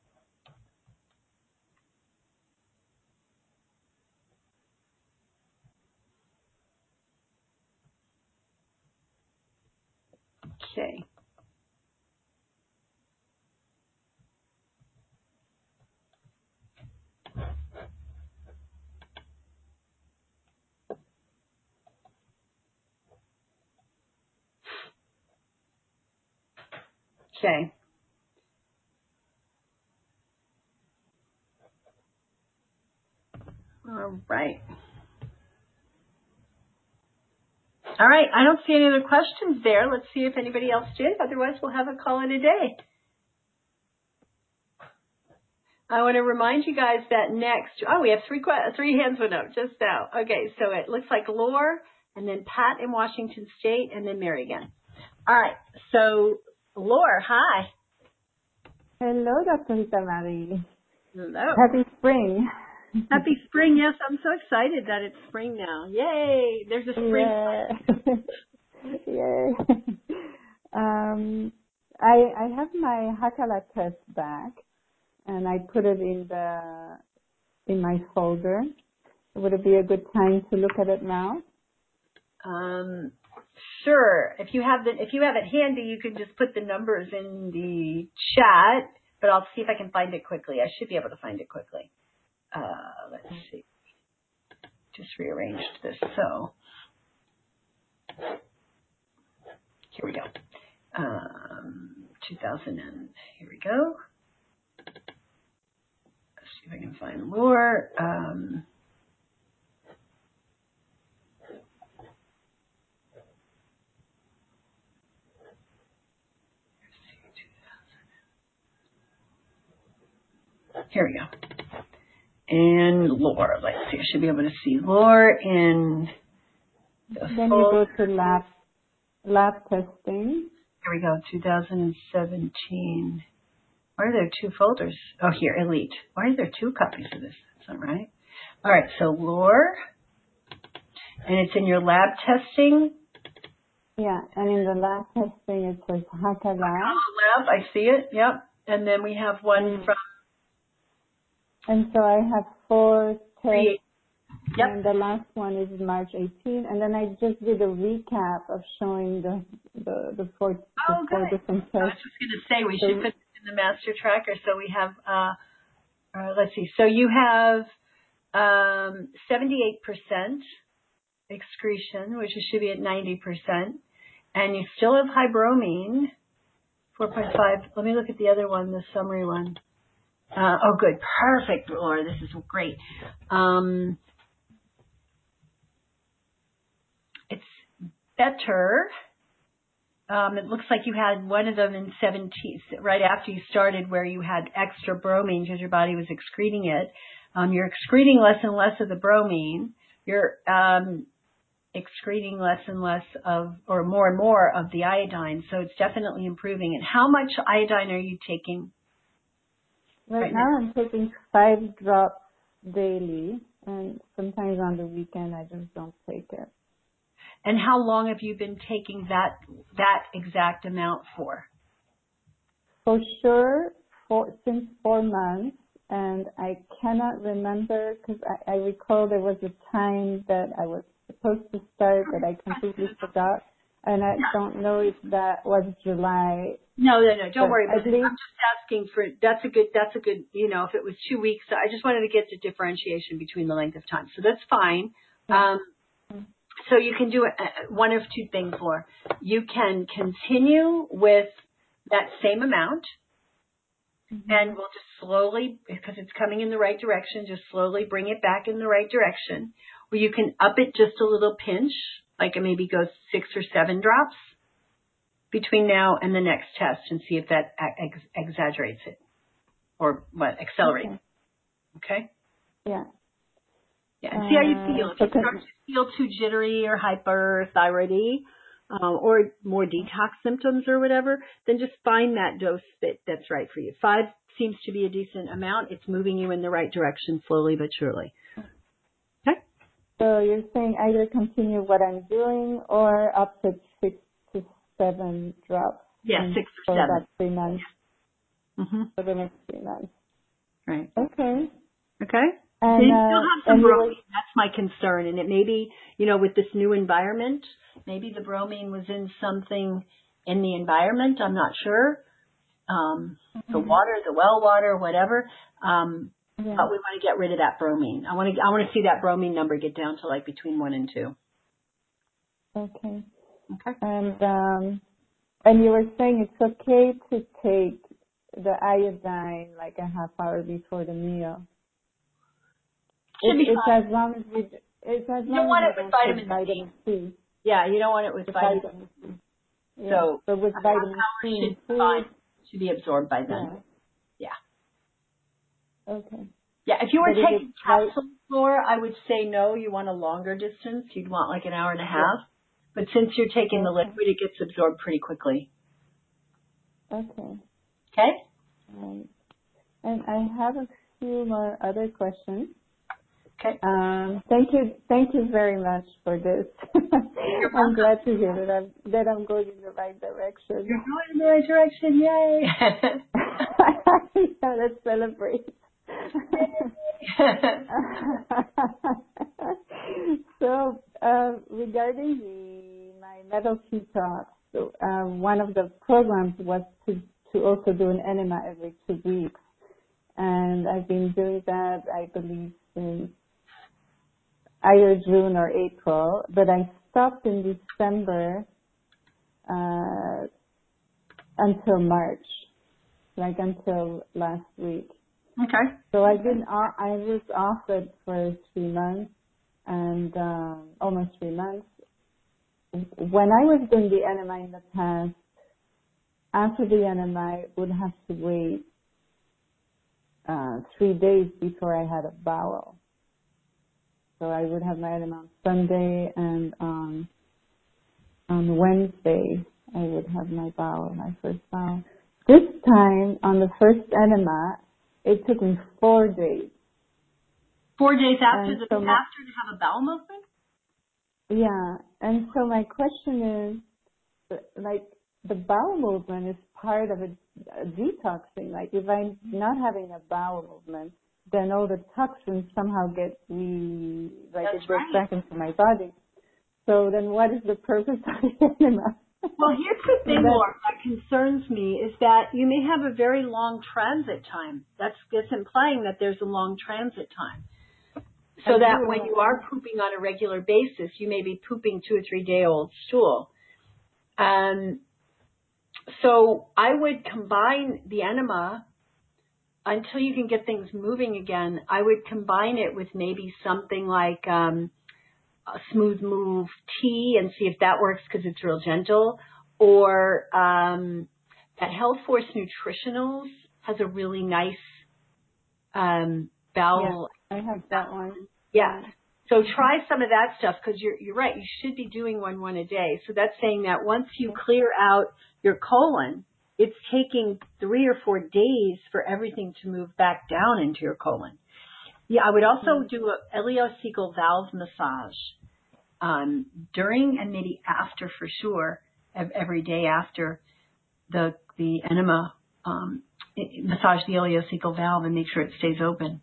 Okay. Okay. All right. All right. I don't see any other questions there. Let's see if anybody else did. Otherwise, we'll have a call in a day. I want to remind you guys that next, oh, we have three three hands went up just now. Okay, so it looks like Laura, and then Pat in Washington State, and then Mary again. All right, so Laura, hi. Hello, Doctor Rita Marie. Hello. Happy spring. Happy spring. Yes, I'm so excited that it's spring now. Yay. There's a spring. Yeah. Yay. um, I, I have my Hakala test back, and I put it in the, in my folder. Would it be a good time to look at it now? Um, sure. If you have the, if you have it handy, you can just put the numbers in the chat, but I'll see if I can find it quickly. I should be able to find it quickly. Uh, let's see. Just rearranged this. So here we go. Um, two thousand and here we go. Let's see if I can find more. Um, here we go. And Lore, let's see, I should be able to see Lore in the Then full, you go to lab, lab testing. here we go, two thousand seventeen. Why are there two folders? Oh, here, Elite. Why are there two copies of this? That's not right. All right, so Lore, and it's in your lab testing. Yeah, and in the lab testing it says Hakala. Lab, I see it, yep. And then we have one from And so I have four tests, Yep. and the last one is March eighteenth, and then I just did a recap of showing the the, the four Oh, the four good. different I was tests. just going to say we So- should put this in the master tracker. So we have, uh, uh, let's see. So you have um, seventy-eight percent excretion, which should be at ninety percent, and you still have high bromine, four point five. Let me look at the other one, the summary one. Uh, oh, good. Perfect, Laura. This is great. Um, it's better. Um, it looks like you had one of them in seventeen, right after you started, where you had extra bromine because your body was excreting it. Um, you're excreting less and less of the bromine. You're um, excreting less and less of, or more and more of the iodine. So it's definitely improving. And how much iodine are you taking? Right, Right now I'm taking five drops daily, and sometimes on the weekend I just don't take it. And how long have you been taking that that exact amount for? For sure, for since four months, and I cannot remember because I, I recall there was a time that I was supposed to start that I completely forgot, and I don't know if that was July. No, no, no. Don't But worry. I But believe- I'm just asking for. That's a good. That's a good. You know, if it was two weeks, I just wanted to get the differentiation between the length of time. So that's fine. Yeah. Um, so you can do it, uh, one of two things, Laura. You can continue with that same amount, Mm-hmm. And we'll just slowly, because it's coming in the right direction, just slowly bring it back in the right direction. Or you can up it just a little pinch, like it maybe goes six or seven drops between now and the next test, and see if that ex- exaggerates it or what accelerates. Okay. okay? Yeah. Yeah. And see how you feel. If you start to feel too jittery or hyperthyroidy, um, or more detox symptoms or whatever, then just find that dose that, that's right for you. Five seems to be a decent amount. It's moving you in the right direction slowly but surely. Okay. So you're saying either continue what I'm doing or up to six to seven drops. Yeah, six or for seven. That three months. Mm-hmm. For the next three months. Right. Okay. Okay. And, so you uh, still have some bromine. That's my concern. And it may be, you know, with this new environment, maybe the bromine was in something in the environment. I'm not sure. Um, mm-hmm. The water, the well water, whatever. Um, yeah. But we want to get rid of that bromine. I want to, I want to see that bromine number get down to like between one and two. Okay. Okay. And, um, and you were saying it's okay to take the iodine like a half hour before the meal. Should It's, be it's fine. as long as we, it's as you long don't want as it we with don't vitamin, vitamin C. C. Yeah, you don't want it with vitamin, vitamin C. Yeah. So, but with vitamin C should, food, fine. should be absorbed by then. Yeah. yeah. Okay. Yeah, if you were but taking capsules, Laura, I would say no. You want a longer distance. You'd want like an hour and a half. Yeah. But since you're taking okay. the liquid, it gets absorbed pretty quickly. Okay. Okay. Um, and I have a few more other questions. Okay. Um, thank you, thank you very much for this. I'm glad to hear that I'm that I'm going in the right direction. You're going in the right direction, yay! Yeah, let's celebrate. So, uh, regarding the my metal detox, so, uh, one of the programs was to to also do an enema every two weeks, and I've been doing that, I believe, since either June or April, but I stopped in December uh, until March, like until last week. Okay. So I've been off, I was off it for three months and um, almost three months. When I was doing the enema in the past, after the enema, I would have to wait uh, three days before I had a bowel. So I would have my enema on Sunday, and um, on Wednesday I would have my bowel, my first bowel. This time, on the first enema, it took me four days. Four days after and the so after my, to have a bowel movement? Yeah, and so my question is, like, the bowel movement is part of a, a detoxing. Like, if I'm not having a bowel movement, then all the toxins somehow get re, like That's it goes right. back into my body. So then what is the purpose of the enema? Well, here's the thing, Laura, that concerns me is that you may have a very long transit time. That's, that's implying that there's a long transit time. So I that when you are pooping on a regular basis, you may be pooping two or three day old stool. Um, so I would combine the enema until you can get things moving again. I would combine it with maybe something like um, a smooth move tea and see if that works because it's real gentle. Or um, that Health Force Nutritionals has a really nice um, bowel. Yeah, I have that one. Yeah. So try some of that stuff because you're you're right. You should be doing one one a day. So that's saying that once you clear out your colon, it's taking three or four days for everything to move back down into your colon. Yeah, I would also do a ileocecal valve massage um, during and maybe after for sure, every day after the the enema. Um, massage the ileocecal valve and make sure it stays open.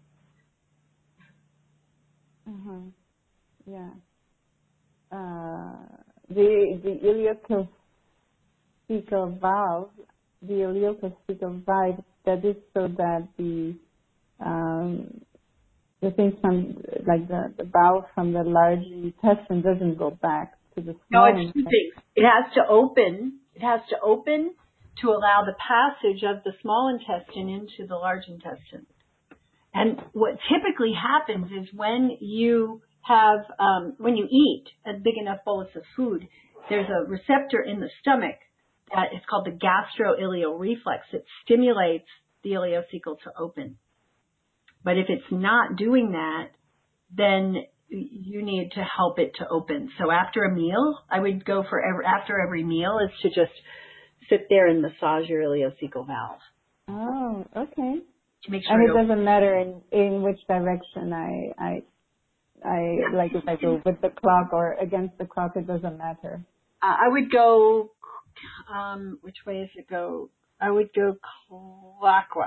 Uh-huh. Yeah. Uh, the the ileocecal valve, the ileocecal valve, that is so that the um, the things from like the, the bowel from the large intestine doesn't go back to the small. No, it's two things. It has to open. It has to open to allow the passage of the small intestine into the large intestine. And what typically happens is when you have, um, when you eat a big enough bolus of food, there's a receptor in the stomach that is called the gastroileal reflex. It stimulates the ileocecal to open. But if it's not doing that, then you need to help it to open. So after a meal, I would go for every, after every meal is to just sit there and massage your ileocecal valve. Oh, okay. To make sure and it it doesn't matter in, in which direction I, I, I, like if I go with the clock or against the clock, it doesn't matter. Uh, I would go, um, which way does it go? I would go clockwise.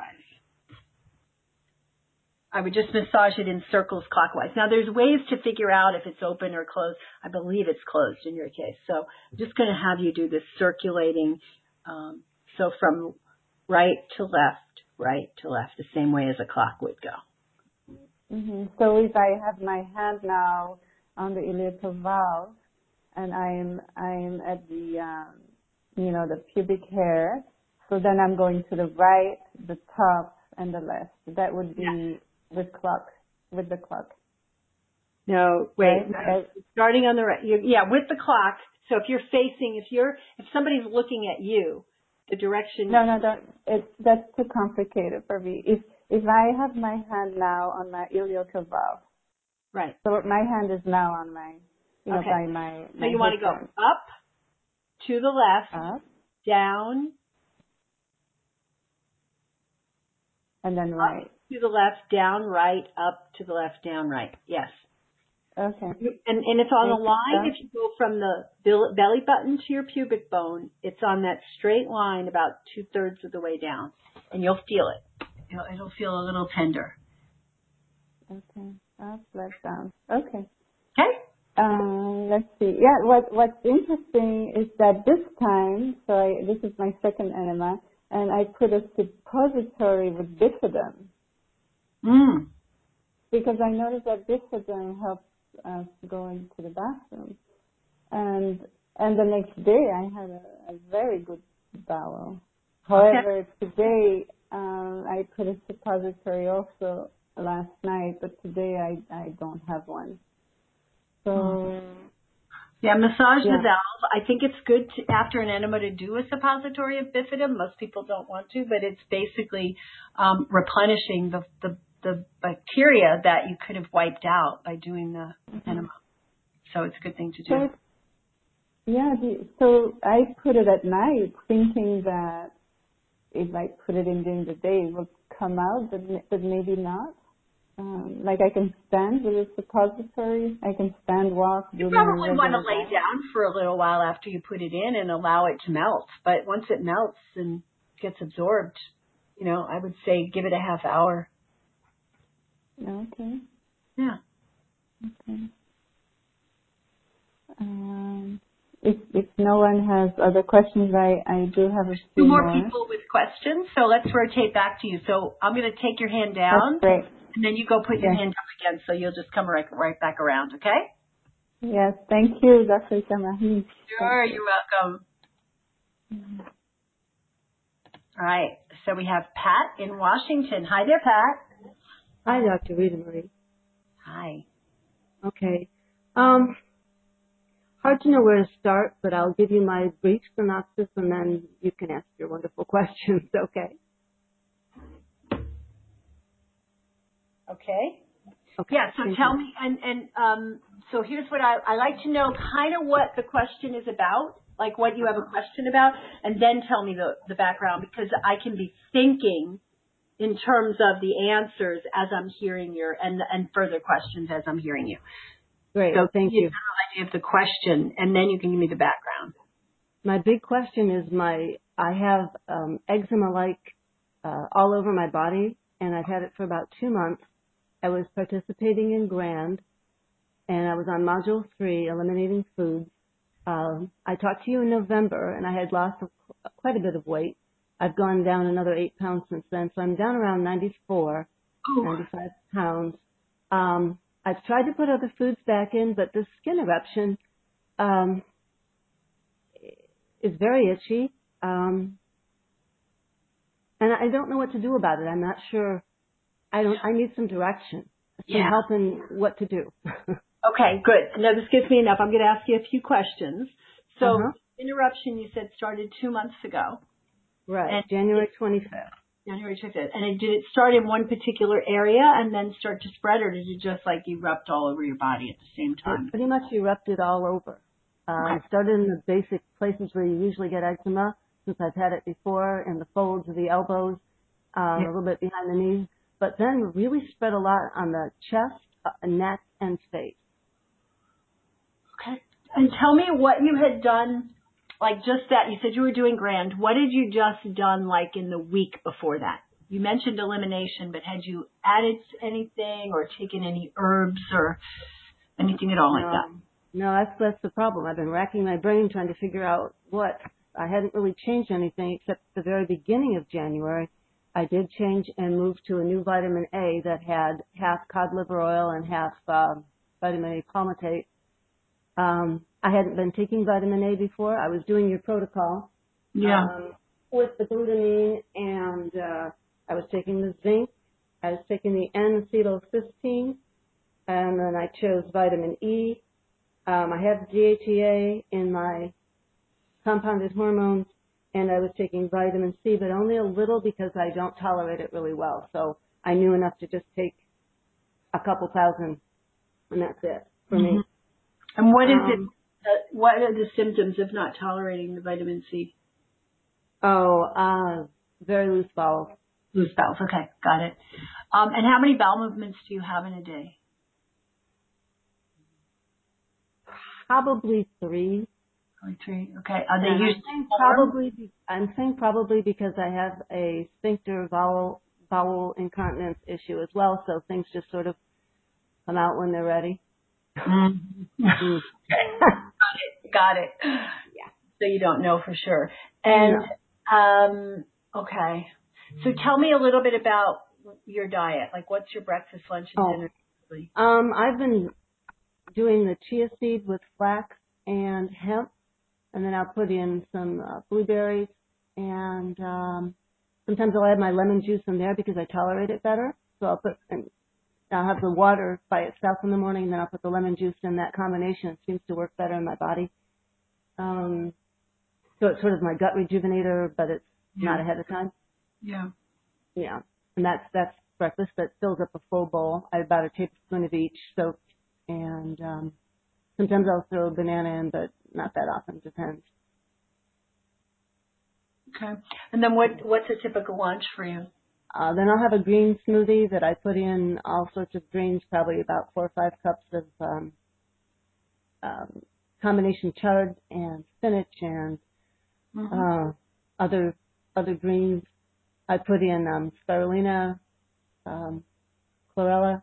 I would just massage it in circles clockwise. Now, there's ways to figure out if it's open or closed. I believe it's closed in your case. So I'm just going to have you do this circulating. Um, so from right to left, right to left, the same way as a clock would go. Mm-hmm. So if I have my hand now on the iliacal valve and I'm I'm at the um, you know the pubic hair, so then I'm going to the right, the top, and the left. That would be Yeah. with clock with the clock. No, wait. Right? Starting on the right. You, yeah, with the clock. So if you're facing, if you're, if somebody's looking at you, the direction. No, no, that it's that's too complicated for me. If if I have my hand now on my iliacal valve, Right. so my hand is now on my, you know, Okay. by my. So my you want to go hip up, to the left, bone. Up, down, and then up, right. to the left, down, right, up, to the left, down, right. Yes. Okay. And, and it's on the Thank line. you. If you go from the bel- belly button to your pubic bone, it's on that straight line about two thirds of the way down, and you'll feel it. It'll, it'll feel a little tender. Okay. Up, left, down. Okay. Okay. Um, let's see. Yeah, what what's interesting is that this time, so I, this is my second enema, and I put a suppository with Bifidum Mm. because I noticed that Bifidum helps us go into the bathroom, and and the next day I had a, a very good bowel. However, today um, I put a suppository also last night, but today I I don't have one. So. Yeah, massage Yeah. the valve. I think it's good to, after an enema to do a suppository of Bifidum. Most people don't want to, but it's basically um, replenishing the, the the bacteria that you could have wiped out by doing the mm-hmm. enema. So it's a good thing to do. So, yeah, the, so I put it at night thinking that if I put it in during the day, it would come out, but, but maybe not. Um, like I can stand with a suppository. I can stand, walk. You probably want to lay down for a little while after you put it in and allow it to melt. But once it melts and gets absorbed, you know, I would say give it a half hour. Okay. Yeah. Okay. Um, if if no one has other questions, I, I do have a few Two more, more people with questions, so let's rotate back to you. So I'm going to take your hand down. That's great. And then you go put your yes. hand up again, so you'll just come right, right back around, okay? Yes, thank you, Doctor Samahi. Sure, you. you're welcome. Mm-hmm. All right, so we have Pat in Washington. Hi there, Pat. Hi, Doctor Rita Marie. Hi. Okay. Um, hard to know where to start, but I'll give you my brief synopsis, and then you can ask your wonderful questions, okay? Okay. Okay. Yeah, so Thank tell you. me, and, and um, so here's what I, I like to know kind of what the question is about, like what you have a question about, and then tell me the, the background, because I can be thinking in terms of the answers as I'm hearing your, and, and further questions as I'm hearing you. Great, so thank you. you. Idea of the question, and then you can give me the background. My big question is my, I have um, eczema-like uh, all over my body, and I've had it for about two months. I was participating in GRAND, and I was on Module three, Eliminating Foods. Um, I talked to you in November, and I had lost a, quite a bit of weight. I've gone down another eight pounds since then, so I'm down around ninety-four, Ooh. ninety-five pounds. Um, I've tried to put other foods back in, but the skin eruption um, is very itchy. Um, and I don't know what to do about it. I'm not sure. I don't. I need some direction, some Yeah. help in what to do. Okay, good. Now this gives me enough. I'm going to ask you a few questions. So, Uh-huh. interruption you said started two months ago. Right, And January twenty-fifth. January twenty-fifth. And it, did it start in one particular area and then start to spread, or did it just like erupt all over your body at the same time? It pretty much erupted all over. Uh, Okay. It started in the basic places where you usually get eczema, since I've had it before, in the folds of the elbows, um, Yeah. a little bit behind the knees, but then really spread a lot on the chest, uh, neck, and face. Okay. And tell me what you had done, like just that. You said you were doing grand. What did you just done like in the week before that? You mentioned elimination, but had you added anything or taken any herbs or anything at all like that? No, no, that's that's the problem. I've been racking my brain trying to figure out what. I hadn't really changed anything except at the very beginning of January. I did change and move to a new vitamin A that had half cod liver oil and half uh, vitamin A palmitate. Um, I hadn't been taking vitamin A before. I was doing your protocol Yeah. um, with the glutamine, and uh, I was taking the zinc. I was taking the N-acetylcysteine, and then I chose vitamin E. Um, I have D H E A in my compounded hormones, and I was taking vitamin C, but only a little because I don't tolerate it really well. So I knew enough to just take a couple thousand, and that's it for Mm-hmm. me. And what is Um, it? Uh, what are the symptoms of not tolerating the vitamin C? Oh, uh, very loose bowels. Loose bowels. Okay, got it. Um, and how many bowel movements do you have in a day? Probably three. Only three. Okay. Are they And I'm usually saying warm? probably. be- I'm saying probably because I have a sphincter bowel bowel incontinence issue as well. So things just sort of come out when they're ready. Mm-hmm. Mm. Got it. Got it. Yeah. So you don't know for sure. And um, okay. So tell me a little bit about your diet. Like, what's your breakfast, lunch, and Oh. dinner? Um, I've been doing the chia seed with flax and hemp, and then I'll put in some uh, blueberries, and um, sometimes I'll add my lemon juice in there because I tolerate it better. So I'll put, and I'll have the water by itself in the morning, and then I'll put the lemon juice in. That combination it seems to work better in my body. Um, so it's sort of my gut rejuvenator, but it's Yeah. not ahead of time. Yeah. Yeah, and that's that's breakfast that fills up a full bowl. I have about a tablespoon of each soaked, and um, sometimes I'll throw a banana in, but not that often. Depends. Okay. And then what? What's a typical lunch for you? Uh, then I'll have a green smoothie that I put in all sorts of greens, probably about four or five cups of um, um, combination chard and spinach and Mm-hmm. uh, other other greens. I put in um, spirulina, um, chlorella,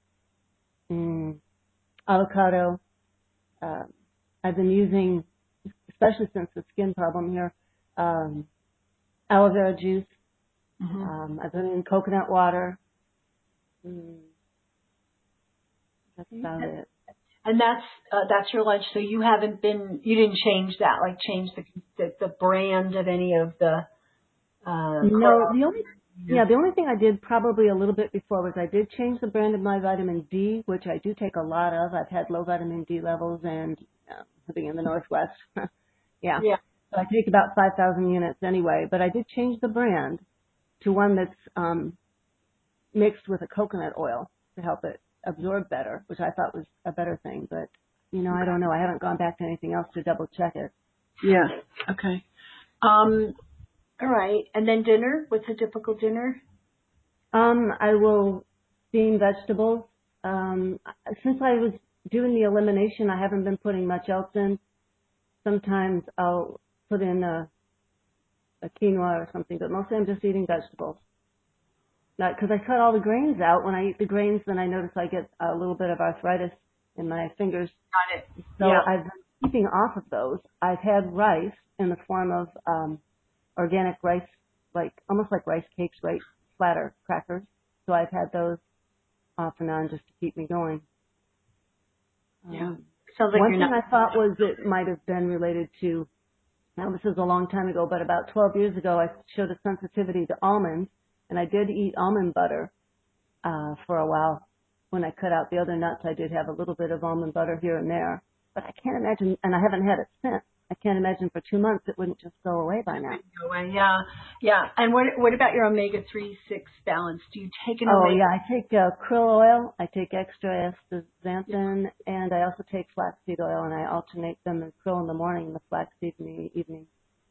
mm, avocado. Uh, I've been using, especially since the skin problem here, um, aloe vera juice. Mm-hmm. Um, I put in coconut water. Mm, that's about it. And that's uh, that's your lunch. So you haven't been, you didn't change that, like change the the, the brand of any of the. Uh, No, chloro- the only yeah, the only thing I did probably a little bit before was I did change the brand of my vitamin D, which I do take a lot of. I've had low vitamin D levels and uh, living in the Northwest. yeah. Yeah. So I take about five thousand units anyway, but I did change the brand to one that's um, mixed with a coconut oil to help it absorb better, which I thought was a better thing. But, you know, I don't know. I haven't gone back to anything else to double check it. Yeah. Okay. Um. All right. And then dinner. What's a typical dinner? Um, I will steam vegetables. Um, since I was doing the elimination, I haven't been putting much else in. Sometimes I'll put in a, a quinoa or something, but mostly I'm just eating vegetables. Because I cut all the grains out. When I eat the grains, then I notice I get a little bit of arthritis in my fingers. Got it. So Yeah. I've been keeping off of those. I've had rice in the form of um, organic rice, like almost like rice cakes, right? Flatter crackers. So I've had those off and on just to keep me going. Yeah. Um, Sounds like one you're thing not. I thought was it might have been related to Now, this is a long time ago, but about twelve years ago, I showed a sensitivity to almonds, and I did eat almond butter uh, for a while. When I cut out the other nuts, I did have a little bit of almond butter here and there. But I can't imagine, and I haven't had it since. I can't imagine for two months it wouldn't just go away by now. Go away, yeah, yeah. And what what about your omega three six balance? Do you take an Oh, omega? yeah, I take uh, krill oil, I take extra astaxanthin, and I also take flaxseed oil, and I alternate them, the krill in the morning and the flaxseed in the evening.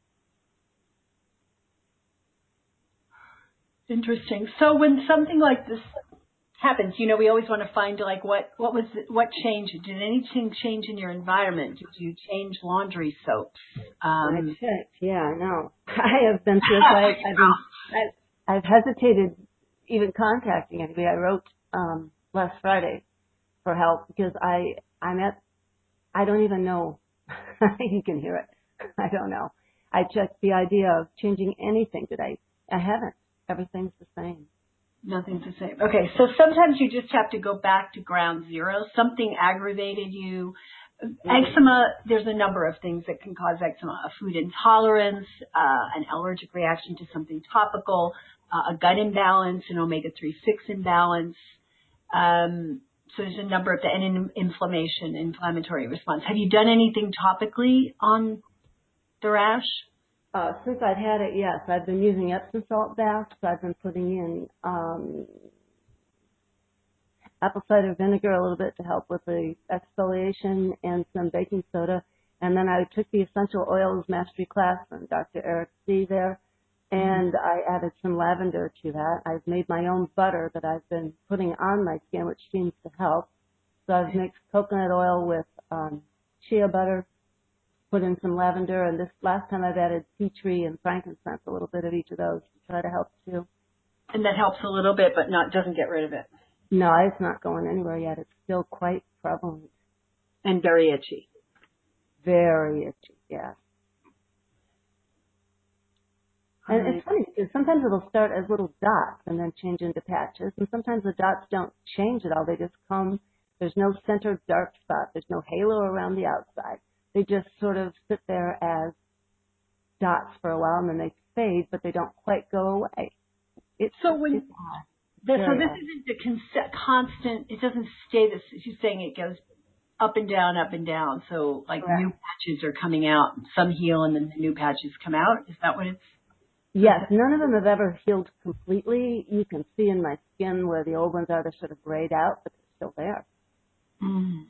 Interesting. So when something like this happens, you know, we always want to find like what what was it, what changed? Did anything change in your environment? Did you change laundry soaps? Um, I checked. Yeah, I know. I have been through. I, I've been. I, I've hesitated even contacting anybody. I wrote um, last Friday for help because I I'm at. I don't even know. You can hear it. I don't know. I checked the idea of changing anything. Did I? I haven't. Everything's the same. Nothing's the same. Okay, so sometimes you just have to go back to ground zero. Something aggravated you. Eczema, there's a number of things that can cause eczema. A food intolerance, uh, an allergic reaction to something topical, uh, a gut imbalance, an omega three six imbalance. Um, so there's a number of, the, and an inflammation, inflammatory response. Have you done anything topically on the rash? Uh, since I've had it, yes. I've been using Epsom salt baths. I've been putting in um, apple cider vinegar a little bit to help with the exfoliation and some baking soda. And then I took the essential oils mastery class from Doctor Eric C. there, and I added some lavender to that. I've made my own butter that I've been putting on my skin, which seems to help. So I've mixed coconut oil with um, shea butter, put in some lavender, and this last time I've added tea tree and frankincense, a little bit of each of those to try to help too. And that helps a little bit, but not doesn't get rid of it. No, it's not going anywhere yet. It's still quite prevalent. And very itchy. Very itchy, yeah. And Right. it's funny because sometimes it'll start as little dots and then change into patches, and sometimes the dots don't change at all. They just come. There's no centered dark spot. There's no halo around the outside. They just sort of sit there as dots for a while, and then they fade, but they don't quite go away. It's so when it's odd. the, so Very this odd. isn't the con- constant. It doesn't stay this. She's saying it goes up and down, up and down. So like Correct. new patches are coming out, some heal, and then the new patches come out. Is that what it's? Yes, none of them have ever healed completely. You can see in my skin where the old ones are. They're sort of grayed out, but they're still there. Mm.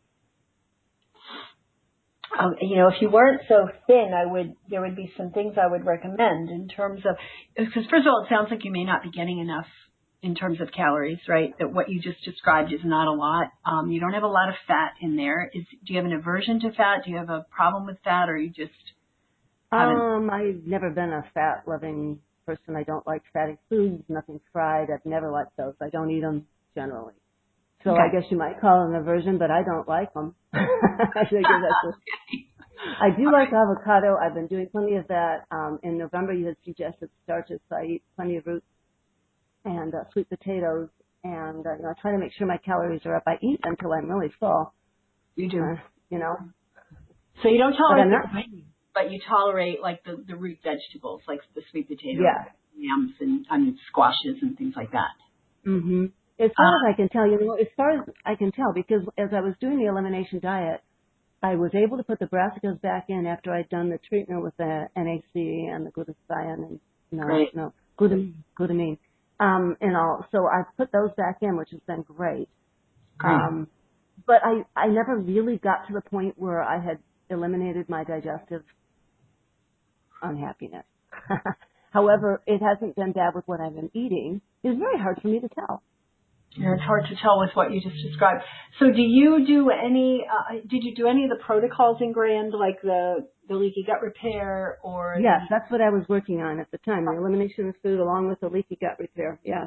Um, you know, if you weren't so thin, I would, there would be some things I would recommend in terms of, because first of all, it sounds like you may not be getting enough in terms of calories, right? That what you just described is not a lot. Um, you don't have a lot of fat in there. Is, do you have an aversion to fat? Do you have a problem with fat, or you just haven't? Um, I've never been a fat-loving person. I don't like fatty foods, nothing fried. I've never liked those. I don't eat them generally. So Okay. I guess you might call it an aversion, but I don't like them. I think that's just, I do like avocado. I've been doing plenty of that. Um, in November, you had suggested starches, so I eat plenty of roots and uh, sweet potatoes. And uh, you know, I try to make sure my calories are up. I eat until I'm really full. You do. Uh, you know. So you don't But tolerate I'm the not. grains, but you tolerate like the, the root vegetables, like the sweet potatoes, Yeah. yams, and I mean squashes and things like that. Mm-hmm. As far Uh, as I can tell, you know, as far as I can tell, because as I was doing the elimination diet, I was able to put the brassicas back in after I'd done the treatment with the N A C and the glutathione and no, Great. no, glutamine, glutamine, um, and all. So I've put those back in, which has been great. Great. Um, but I, I never really got to the point where I had eliminated my digestive unhappiness. However, it hasn't been bad with what I've been eating. It's very hard for me to tell. Yeah, it's hard to tell with what you just described. So do you do any, uh, did you do any of the protocols in Grand, like the, the leaky gut repair or? Yes, that's what I was working on at the time, the elimination of food along with the leaky gut repair, yes.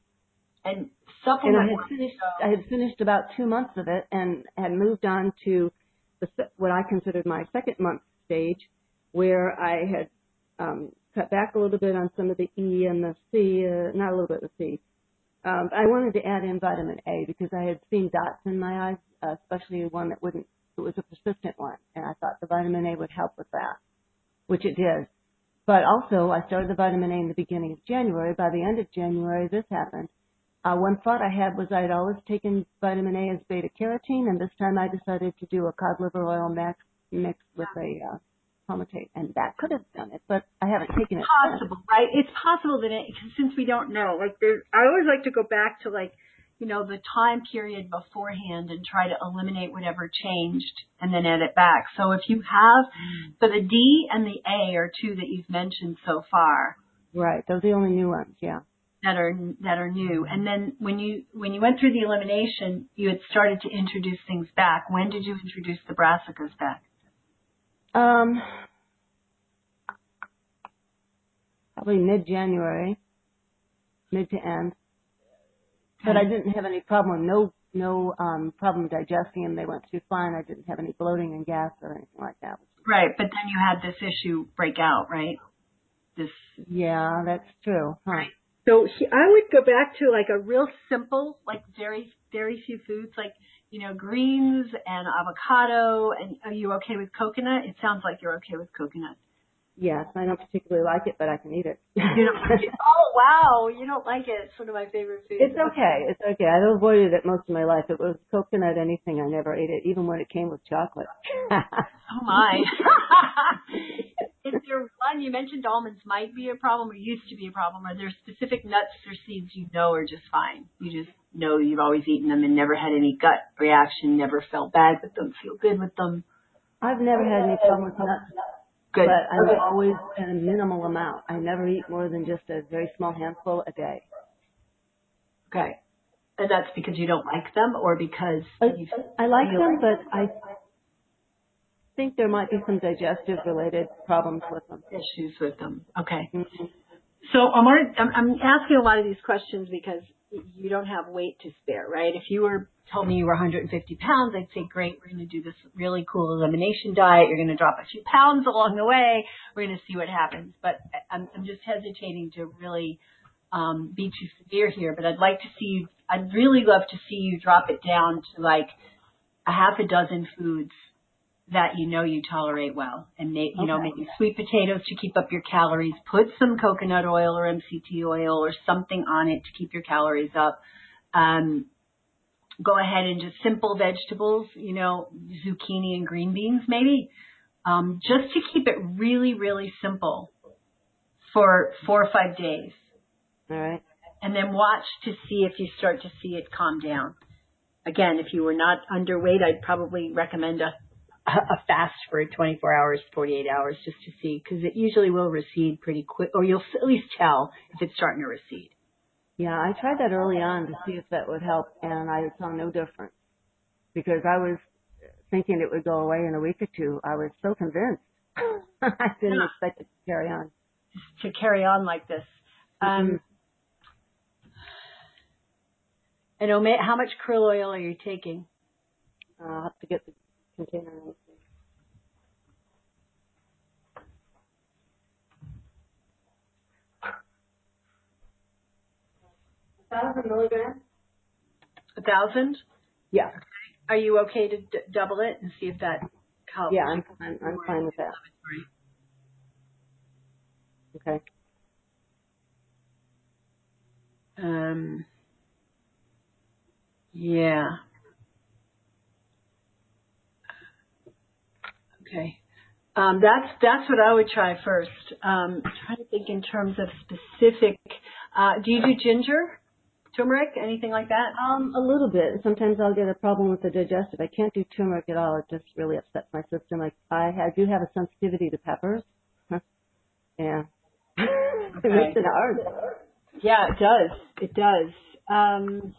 And And supplement. I had finished, I had finished about two months of it and had moved on to the, se- what I considered my second month stage, where I had um, cut back a little bit on some of the E and the C, uh, not a little bit of the C. Um, I wanted to add in vitamin A because I had seen dots in my eyes, uh, especially one that wouldn't, it was a persistent one, and I thought the vitamin A would help with that. which it did. But also, I started the vitamin A in the beginning of January. By the end of January, this happened. Uh, one thought I had was I'd always taken vitamin A as beta carotene, and this time I decided to do a cod liver oil max mixed with a uh, palmitate, and that could have done it, but I haven't taken it. Possible, right? It's possible that it, since we don't know, like there, I always like to go back to like, you know, the time period beforehand and try to eliminate whatever changed and then add it back. So if you have, so the D and the A are two that you've mentioned so far. Right. Those are the only new ones. Yeah. That are, that are new. And then when you, when you went through the elimination, you had started to introduce things back. When did you introduce the brassicas back? Um, probably mid-January, mid to end. But I didn't have any problem, no no um, problem digesting them. They went through fine. I didn't have any bloating and gas or anything like that. Right, but then you had this issue break out, right? This. Yeah, that's true. Huh. Right. So he, I would go back to like a real simple, like very very few foods, like you know greens and avocado. And are you okay with coconut? It sounds like you're okay with coconut. Yes, I don't particularly like it, but I can eat it. You don't like it? Oh, wow. You don't like it. It's one of my favorite foods. It's okay. It's okay. I've avoided it most of my life. It was coconut, anything. I never ate it, even when it came with chocolate. Oh, my. Is there one, you mentioned almonds might be a problem or used to be a problem. Are there specific nuts or seeds you know are just fine? You just know you've always eaten them and never had any gut reaction, never felt bad with them, feel good with them? I've never had any problem with nuts. Good. But I'm Okay. always at a minimal amount. I never eat more than just a very small handful a day. Okay. And that's because you don't like them or because I, you I like them, but I think there might be some digestive related problems with them. issues with them. Okay. Mm-hmm. So I'm, I'm, I'm asking a lot of these questions because you don't have weight to spare, right? If you were told me you were one hundred fifty pounds, I'd say, great, we're going to do this really cool elimination diet. You're going to drop a few pounds along the way. We're going to see what happens. But I'm, I'm just hesitating to really um, be too severe here. But I'd like to see you, I'd really love to see you drop it down to like a half a dozen foods that you know you tolerate well. And, make, you Okay. know, maybe sweet potatoes to keep up your calories. Put some coconut oil or M C T oil or something on it to keep your calories up. Um, go ahead and just simple vegetables, you know, zucchini and green beans maybe, um, just to keep it really, really simple for four or five days. All right. And then watch to see if you start to see it calm down. Again, if you were not underweight, I'd probably recommend a, a fast for twenty-four hours, forty-eight hours, just to see, because it usually will recede pretty quick, or you'll at least tell if it's starting to recede. Yeah, I tried that early on to see if that would help, and I saw no difference because I was thinking it would go away in a week or two. I was so convinced. I didn't Yeah. expect it to carry on. To carry on like this. Um, Mm-hmm. And Omega, how much krill oil are you taking? Uh, I'll have to get the container. A thousand milligrams? A thousand? Yeah. Are you okay to d- double it and see if that helps? Yeah, I'm, I'm, I'm fine with that. Okay. Um, yeah. Okay. Um, that's that's what I would try first. Um, I'm trying to think in terms of specific. Uh, do you do ginger, turmeric, anything like that? Um, a little bit. Sometimes I'll get a problem with the digestive. I can't do turmeric at all. It just really upsets my system. I, I, I do have a sensitivity to peppers. Huh. Yeah. It makes it hard. Yeah, it does. It does. Um,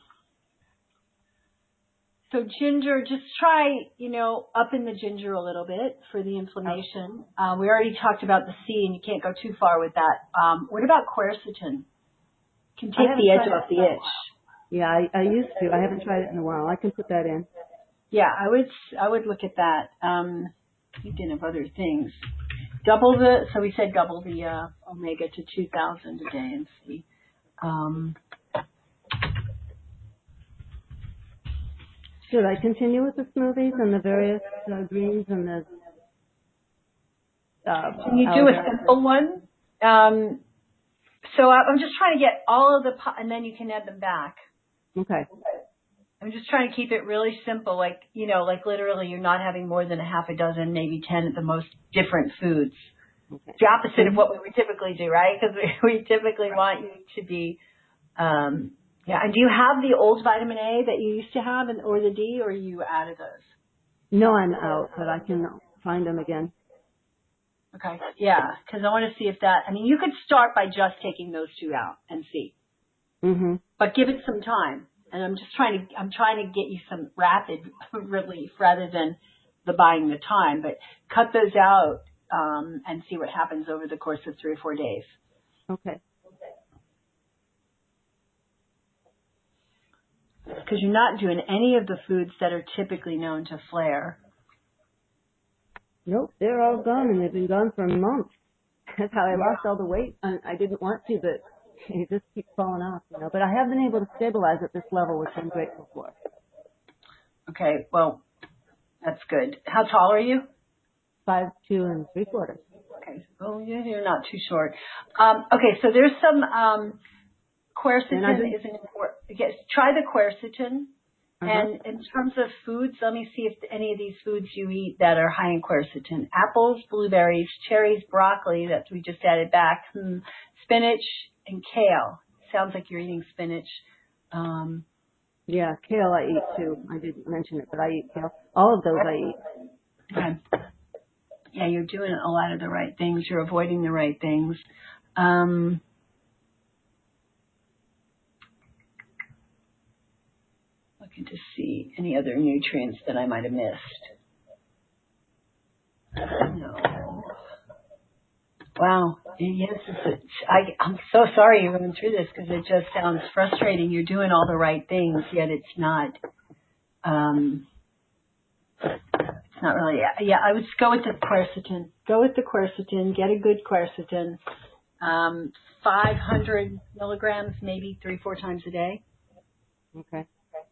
so ginger, just try, you know, up in the ginger a little bit for the inflammation. Uh, we already talked about the C, and you can't go too far with that. Um, what about quercetin? Can take the edge off the itch. Yeah, I, I used to. I haven't tried it in a while. I can put that in. Yeah, I would. I would look at that. Um, thinking of other things. Double the. So we said double the uh, omega to two thousand a day and see. Um, Should I continue with the smoothies and the various uh, greens and the? Uh, Can you do a simple one? Um, so I- I'm just trying to get all of the, po- and then you can add them back. Okay. I'm just trying to keep it really simple, like, you know, like literally you're not having more than a half a dozen, maybe ten at the most different foods. Okay. It's the opposite of what we would typically do, right? Because we, we typically want you to be, um, yeah. And do you have the old vitamin A that you used to have, and or the D, or you added those? No, I'm out, but I can find them again. Okay. Yeah, because I want to see if that. I mean, you could start by just taking those two out and see, Mm-hmm. but give it some time. And I'm just trying to. I'm trying to get you some rapid relief rather than the buying the time. But cut those out um, and see what happens over the course of three or four days. Okay. Because you're not doing any of the foods that are typically known to flare. Nope, they're all gone, and they've been gone for months. That's how I lost all the weight. And I didn't want to, but it just keeps falling off, you know. But I have been able to stabilize at this level, which I'm grateful for. Okay, well, that's good. How tall are you? Five, two, and three quarters. Okay, well, yeah, you're not too short. Um, okay, so there's some um, quercetin is an important. Yes, try the quercetin. Uh-huh. And in terms of foods, let me see if any of these foods you eat that are high in quercetin. Apples, blueberries, cherries, broccoli that we just added back, hmm, spinach, and kale. Sounds like you're eating spinach. Um, Yeah, kale I eat too. I didn't mention it, but I eat kale. All of those I eat. okay. Yeah, you're doing a lot of the right things. You're avoiding the right things. Um, looking to see any other nutrients that I might have missed. No. Wow. Yes, it's a, I, I'm so sorry you're going through this because it just sounds frustrating. You're doing all the right things, yet it's not. Um, it's not really. Yeah, I would go with the quercetin. Go with the quercetin. Get a good quercetin. Um, five hundred milligrams, maybe three, four times a day. Okay.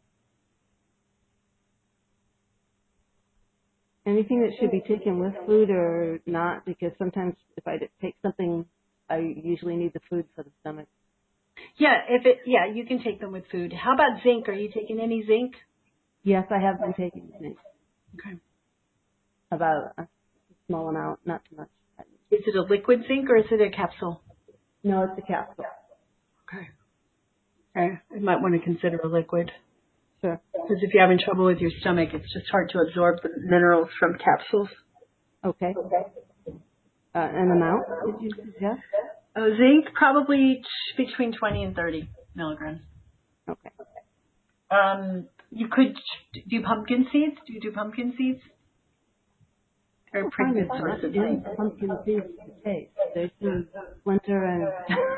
Anything that should be taken with food or not? Because sometimes if I take something, I usually need the food for the stomach. Yeah, if it. Yeah, you can take them with food. How about zinc? Are you taking any zinc? Yes, I have been taking zinc. Okay. About a small amount, not too much. Is it a liquid zinc or is it a capsule? No, it's a capsule. Okay. Okay. You might want to consider a liquid. Sure. Because if you're having trouble with your stomach, it's just hard to absorb the minerals from capsules. Okay. Uh, an amount, did you suggest? Uh, zinc, probably t- between twenty and thirty milligrams. Okay. Um, you could do pumpkin seeds. Do you do pumpkin seeds? They're a pretty good source of zinc. Pumpkin seeds to taste. There's some splinter and...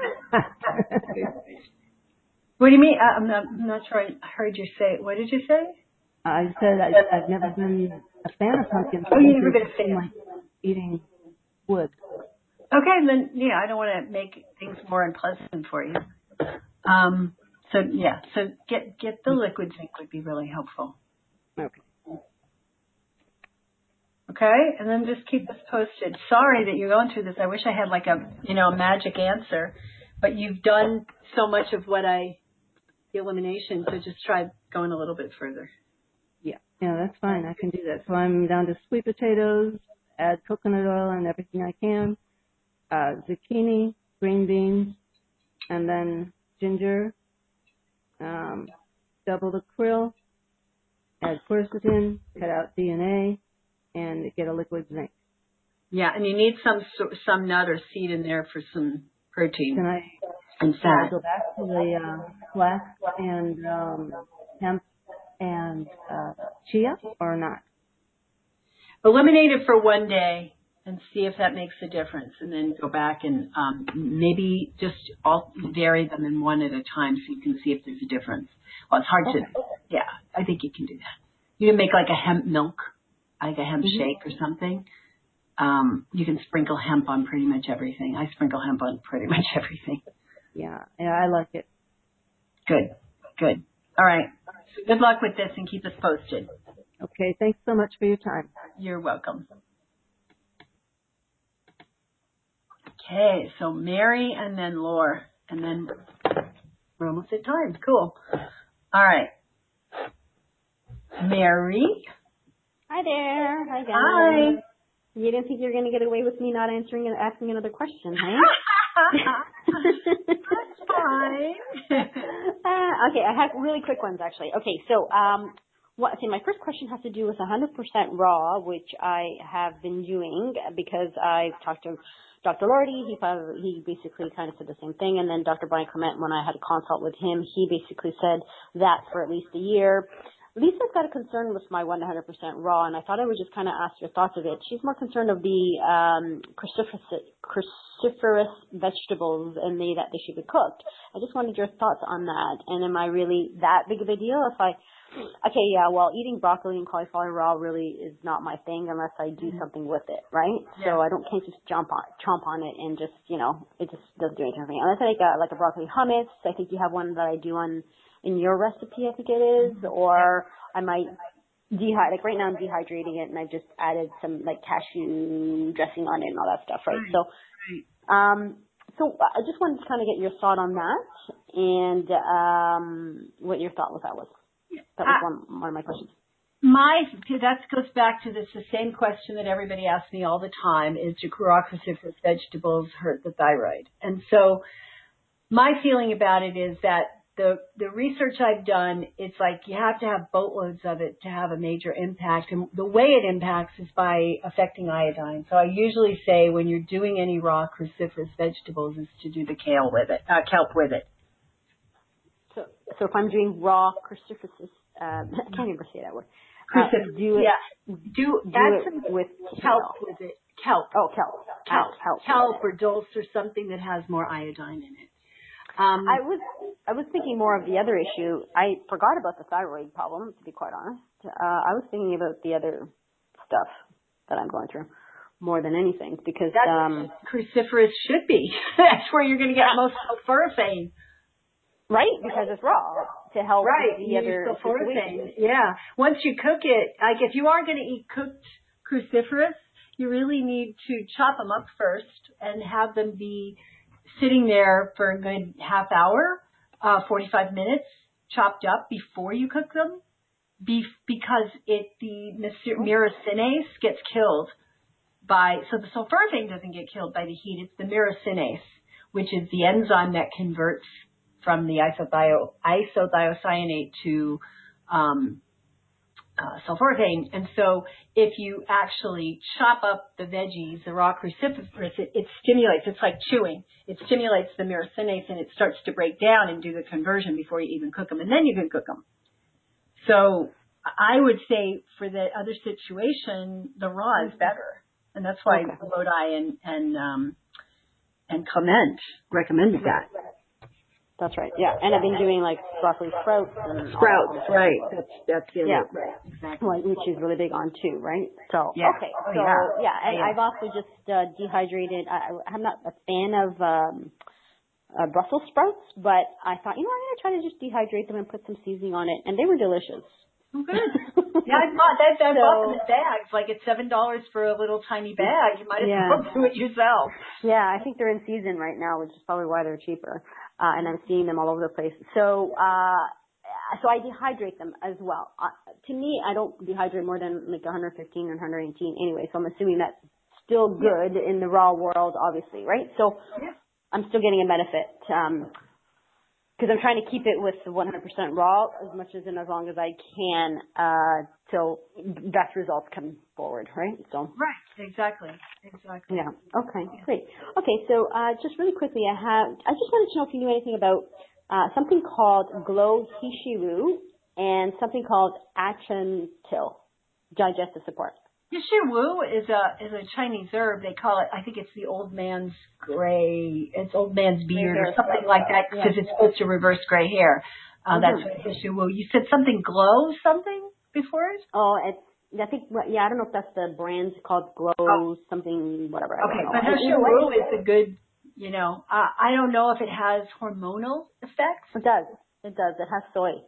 What do you mean? I, I'm, not, I'm not sure I heard you say. What did you say? I said I, I've never been a fan of pumpkin. Oh, you've never been a fan. Like eating wood. Okay, then yeah, I don't want to make things more unpleasant for you. Um, so yeah, so get get the liquid zinc would be really helpful. Okay. Okay, and then just keep us posted. Sorry that you're going through this. I wish I had like a you know a magic answer, but you've done so much of what I the elimination. So just try going a little bit further. Yeah, yeah, that's fine. I can do that. So I'm down to sweet potatoes, add coconut oil and everything I can, uh, zucchini, green beans, and then ginger, um, double the krill, add quercetin, cut out D N A, and get a liquid zinc. Yeah, and you need some some nut or seed in there for some protein. Can I, and can I fat. go back to the uh, flax and um, hemp and uh, chia or not? Eliminate it for one day and see if that makes a difference, and then go back and um, maybe just all vary them in one at a time so you can see if there's a difference. Well, it's hard Okay. to, yeah, I think you can do that. You can make like a hemp milk, like a hemp Mm-hmm. shake or something. Um, you can sprinkle hemp on pretty much everything. I sprinkle hemp on pretty much everything. Yeah, yeah, I like it. Good, good. All right. So good luck with this and keep us posted. Okay, thanks so much for your time. You're welcome. Okay, so Mary and then Laura, and then we're almost at time. Cool. All right. Mary. Hi there. Hi, guys. Hi. You didn't think you were going to get away with me not answering and asking another question, hey? That's fine. uh, okay, I have really quick ones, actually. Okay, so um, what, okay, my first question has to do with one hundred percent raw, which I have been doing because I've talked to Doctor Lordy. He probably, he basically kind of said the same thing. And then Doctor Brian Clement, when I had a consult with him, he basically said that for at least a year. Lisa's got a concern with my one hundred percent raw, and I thought I would just kind of ask your thoughts of it. She's more concerned of the um, cruciferous, cruciferous vegetables and they, that they should be cooked. I just wanted your thoughts on that. And am I really that big of a deal if I, okay, yeah, well, eating broccoli and cauliflower raw really is not my thing unless I do mm-hmm. something with it, right? Yeah. So I don't can't just jump on, chomp on it and just, you know, it just doesn't do anything for me. Unless I make a, like a broccoli hummus. I think you have one that I do on in your recipe, I think it is, or I might dehydrate, like right now I'm dehydrating it and I've just added some like cashew dressing on it and all that stuff, right? right. So, um, so I just wanted to kind of get your thought on that and, um, what your thought with that was. That was one, one of my questions. My, that goes back to this, the same question that everybody asks me all the time is, do raw cruciferous vegetables hurt the thyroid? And so my feeling about it is that The, the research I've done, it's like you have to have boatloads of it to have a major impact. And the way it impacts is by affecting iodine. So I usually say when you're doing any raw cruciferous vegetables is to do the kale with it, uh, kelp with it. So, so if I'm doing raw cruciferous, uh, I can't even say that word. Uh, do it, yeah. Do, do add it some with kelp with it. Kelp. Oh, kelp. Kelp. Kelp. Kelp or dulse or something that has more iodine in it. Um, I was I was thinking more of the other issue. I forgot about the thyroid problem, to be quite honest. Uh, I was thinking about the other stuff that I'm going through more than anything because that's um, cruciferous should be. That's where you're going to get most sulforaphane. Right, because it's raw to help right. the other sulforaphane. Yeah. Once you cook it, like if you are going to eat cooked cruciferous, you really need to chop them up first and have them be sitting there for a good half hour, uh, forty-five minutes, chopped up before you cook them, Be- because it the myrosinase gets killed by, so the sulforaphane doesn't get killed by the heat. It's the myrosinase, which is the enzyme that converts from the isothio- isothiocyanate to um, uh, sulforaphane. And so if you actually chop up the veggies, the raw cruciferous, it, it stimulates, it's like chewing. It stimulates the myrosinase and it starts to break down and do the conversion before you even cook them. And then you can cook them. So I would say for the other situation, the raw is better. And that's why okay. Lodi and, and, um, and Clement recommended that. That's right. Yeah, and I've been doing like broccoli sprouts and sprouts. Right. That's that's the yeah. Right. Exactly. Well, which is really big on too, right? So yeah. okay. Oh, so yeah. yeah, and yeah. I've also just uh, dehydrated. I, I'm not a fan of um, uh, Brussels sprouts, but I thought you know I'm gonna try to just dehydrate them and put some seasoning on it, and they were delicious. Oh, good. Yeah, I bought that. I so, bought them in bags. Like it's seven dollars for a little tiny bag. You might as yeah. well do it yourself. Yeah, I think they're in season right now, which is probably why they're cheaper. Uh, and I'm seeing them all over the place. So, uh, so I dehydrate them as well. Uh, to me, I don't dehydrate more than like one fifteen or one eighteen anyway. So I'm assuming that's still good yeah. in the raw world, obviously, right? So yeah. I'm still getting a benefit. Um, Because I'm trying to keep it with the one hundred percent raw as much as and as long as I can uh, till best results come forward, right? So right, exactly, exactly. Yeah. Okay. Yeah. Great. Okay. So uh, just really quickly, I have I just wanted to know if you knew anything about uh, something called Glow Hishiru and something called Achantil digestive support. Hishiru is a is a Chinese herb. They call it, I think it's the old man's gray, it's old man's beard or something like that because yeah. it's supposed to reverse gray hair. Uh, mm-hmm. That's what Hishiru. You said something glow something before it? Oh, it's, I think, yeah, I don't know if that's the brand called Glow oh. something, whatever. I okay, don't know. But Hishiru is a good, you know, uh, I don't know if it has hormonal effects. It does. It does. It has soy.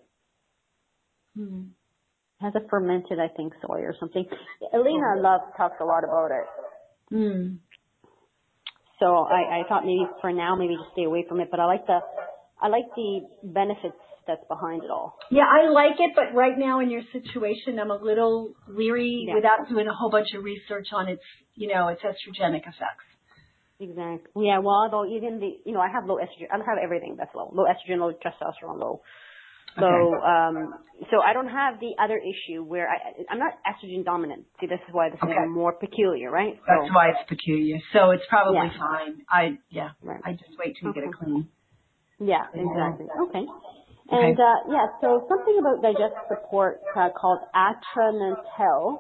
Hmm. Has a fermented, I think, soy or something. Elena oh. loves talks a lot about it. Hmm. So I, I thought maybe for now, maybe just stay away from it. But I like the, I like the benefits that's behind it all. Yeah, I like it, but right now in your situation, I'm a little leery Yeah. without doing a whole bunch of research on its, you know, its estrogenic effects. Exactly. Yeah. Well, although even the, you know, I have low estrogen. I have everything that's low. Low estrogen, low testosterone, low. So, Okay. um, so I don't have the other issue where I, I'm not estrogen dominant. See, this is why this Okay. is more peculiar, right? So, That's why it's peculiar. So it's probably Yeah. fine. I, yeah, Right. I just wait till you get it Okay. clean. Yeah, exactly. Okay. Okay. And, uh, yeah, so something about digestive support uh, called Atramental,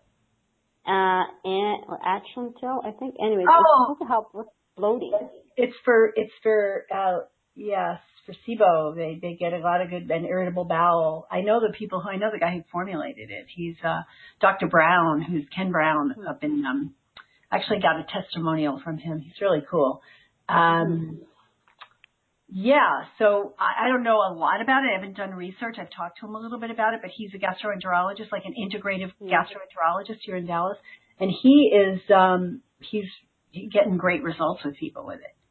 uh, and, or Atramental, I think. Anyways, Oh. it's supposed to help with bloating. It's for, it's for, uh, yes, for SIBO. They, they get a lot of good, and irritable bowel. I know the people who, I know the guy who formulated it. He's, uh, Doctor Brown, who's Ken Brown up in, um, actually got a testimonial from him. He's really cool. Um, yeah, so I, I don't know a lot about it. I haven't done research. I've talked to him a little bit about it, but he's a gastroenterologist, like an integrative gastroenterologist here in Dallas. And he is, um, he's getting great results with people with it.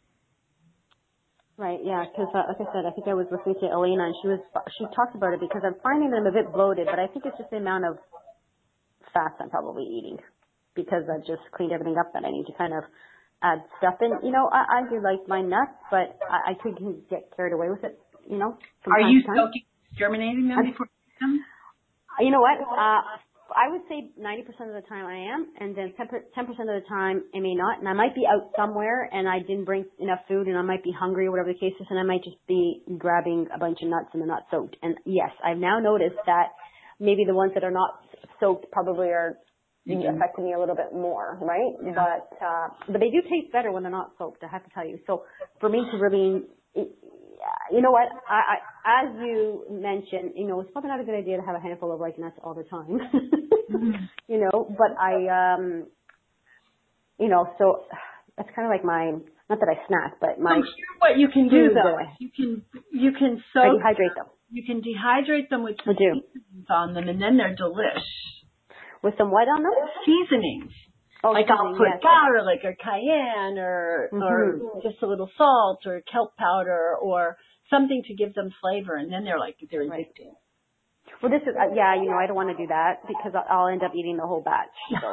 Right, yeah, because uh, like I said, I think I was listening to Elena, and she was she talked about it because I'm finding them a bit bloated, but I think it's just the amount of fats I'm probably eating because I've just cleaned everything up that I need to kind of add stuff in. You know, I, I do like my nuts, but I, I could get carried away with it. You know, from Are time you to time. soaking, germinating them I'm, before you eat them? You know what? Uh, I would say ninety percent of the time I am, and then ten percent of the time I may not. And I might be out somewhere and I didn't bring enough food and I might be hungry or whatever the case is, and I might just be grabbing a bunch of nuts and they're not soaked. And yes, I've now noticed that maybe the ones that are not soaked probably are mm-hmm. affecting me a little bit more, right? Yeah. But, uh, but they do taste better when they're not soaked, I have to tell you. So for me to really, you know what, I, I, as you mentioned, you know, it's probably not a good idea to have a handful of like nuts all the time, mm-hmm. you know, but I, um, you know, so that's kind of like my, not that I snack, but my. So here's what you can do though. Uh, you can, you can soak. I dehydrate them. You can dehydrate them with some I do. seasonings on them and then they're delish. With some what on them? Seasonings. Oh, like I'll put yes. garlic or cayenne or mm-hmm. or just a little salt or kelp powder or something to give them flavor, and then they're like they're addicting. Right. Well, this is uh, yeah, you know, I don't want to do that because I'll end up eating the whole batch. So.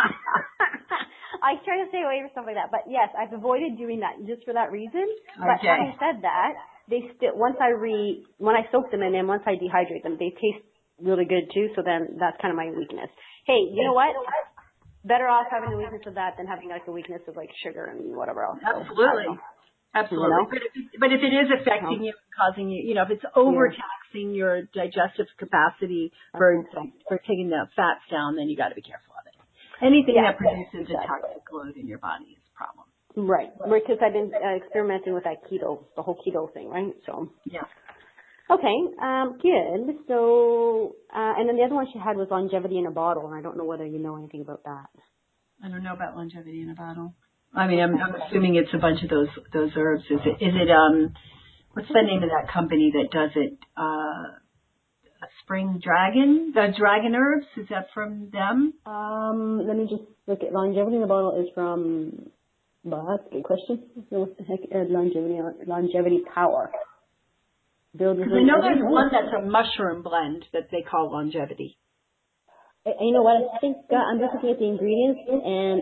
I try to stay away from stuff like that, but yes, I've avoided doing that just for that reason. But okay. having said that, they still once I re when I soak them and then once I dehydrate them, they taste really good too. So then that's kind of my weakness. Hey, you know what? Better off having the weakness of that than having like a weakness of like sugar and whatever else. Absolutely. So, Absolutely. You know? But, if, but if it is affecting you, causing you, you know, if it's overtaxing yeah. your digestive capacity for okay. for taking the fats down, then you got to be careful of it. Anything yeah. that produces exactly. a toxic load in your body is a problem. Right. Because I've been uh, experimenting with that keto, the whole keto thing, right? So. Yeah. Okay, um, good. So, uh, and then the other one she had was longevity in a bottle, and I don't know whether you know anything about that. I don't know about longevity in a bottle. I mean, I'm, I'm assuming it's a bunch of those those herbs. Is it? Is it? Um, what's the name of that company that does it? Uh, Spring Dragon, the Dragon Herbs. Is that from them? Um, let me just look at longevity in a bottle is from. Well, that's a good question. What the heck is longevity? Longevity Power. Because I know there's one that's a mushroom blend that they call longevity. And you know what? I think uh, I'm just looking at the ingredients, and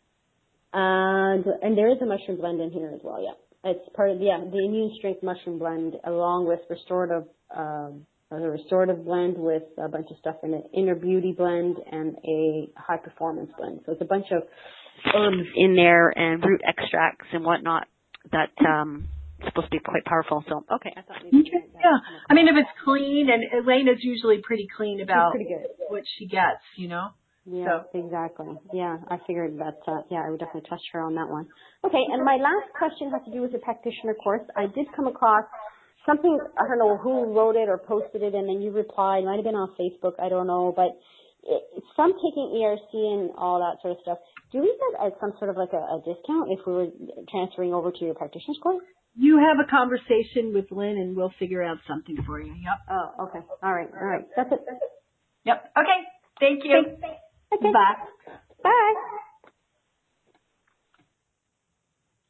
uh, and there is a mushroom blend in here as well. Yeah, it's part of yeah the immune strength mushroom blend, along with restorative um, a restorative blend with a bunch of stuff in it, inner beauty blend, and a high performance blend. So it's a bunch of herbs in there and root extracts and whatnot that. Um, supposed to be quite powerful. So okay, I thought maybe okay, yeah. I mean, if it's clean, and Elena's usually pretty clean about pretty good. what she gets, you know. Yeah, so. Exactly. Yeah, I figured that. Uh, yeah, I would definitely trust her on that one. Okay, and my last question has to do with the practitioner course. I did come across something. I don't know who wrote it or posted it, and then you replied. It might have been on Facebook. I don't know, but it's from taking E R C and all that sort of stuff. Do we get uh, some sort of like a, a discount if we were transferring over to your practitioner's course? You have a conversation with Lynn, and we'll figure out something for you. Yep. Oh, okay. All right. All right. That's it. Yep. Okay. Thank you. Okay. Bye. Bye.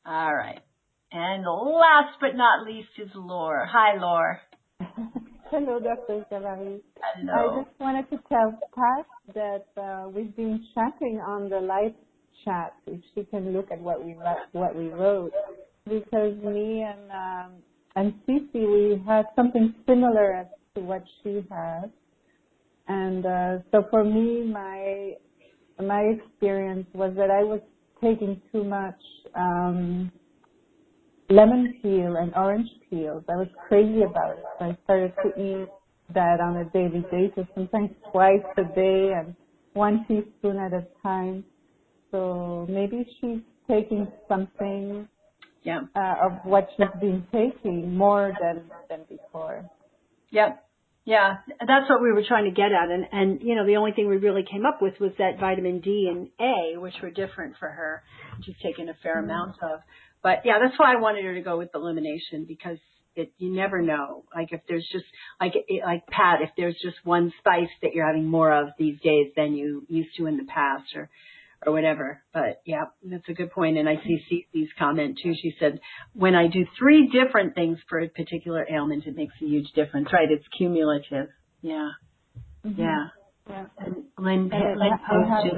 All right. And last but not least is Laura. Hi, Laura. Hello, Doctor Savary. Hello. I just wanted to tell Pat that uh, we've been chatting on the live chat. If she can look at what we what we wrote, because me and um, and Cece, we had something similar as to what she had, and uh, so for me, my my experience was that I was taking too much um, lemon peel and orange peels. I was crazy about it. So I started to eat that on a daily basis, sometimes twice a day and one teaspoon at a time. So maybe she's taking something yeah. uh, of what she's been taking more than, than before. Yep. Yeah, that's what we were trying to get at. And, and, you know, the only thing we really came up with was that vitamin D and A, which were different for her. She's taken a fair mm-hmm. amount of. But, yeah, that's why I wanted her to go with elimination, because it, you never know. Like if there's just, like, like Pat, if there's just one spice that you're having more of these days than you used to in the past, or or whatever. But, yeah, that's a good point. And I see Cece's comment, too. She said, when I do three different things for a particular ailment, it makes a huge difference. Right, it's cumulative. Yeah. Mm-hmm. Yeah. yeah. And Lynn, and Lynn posted,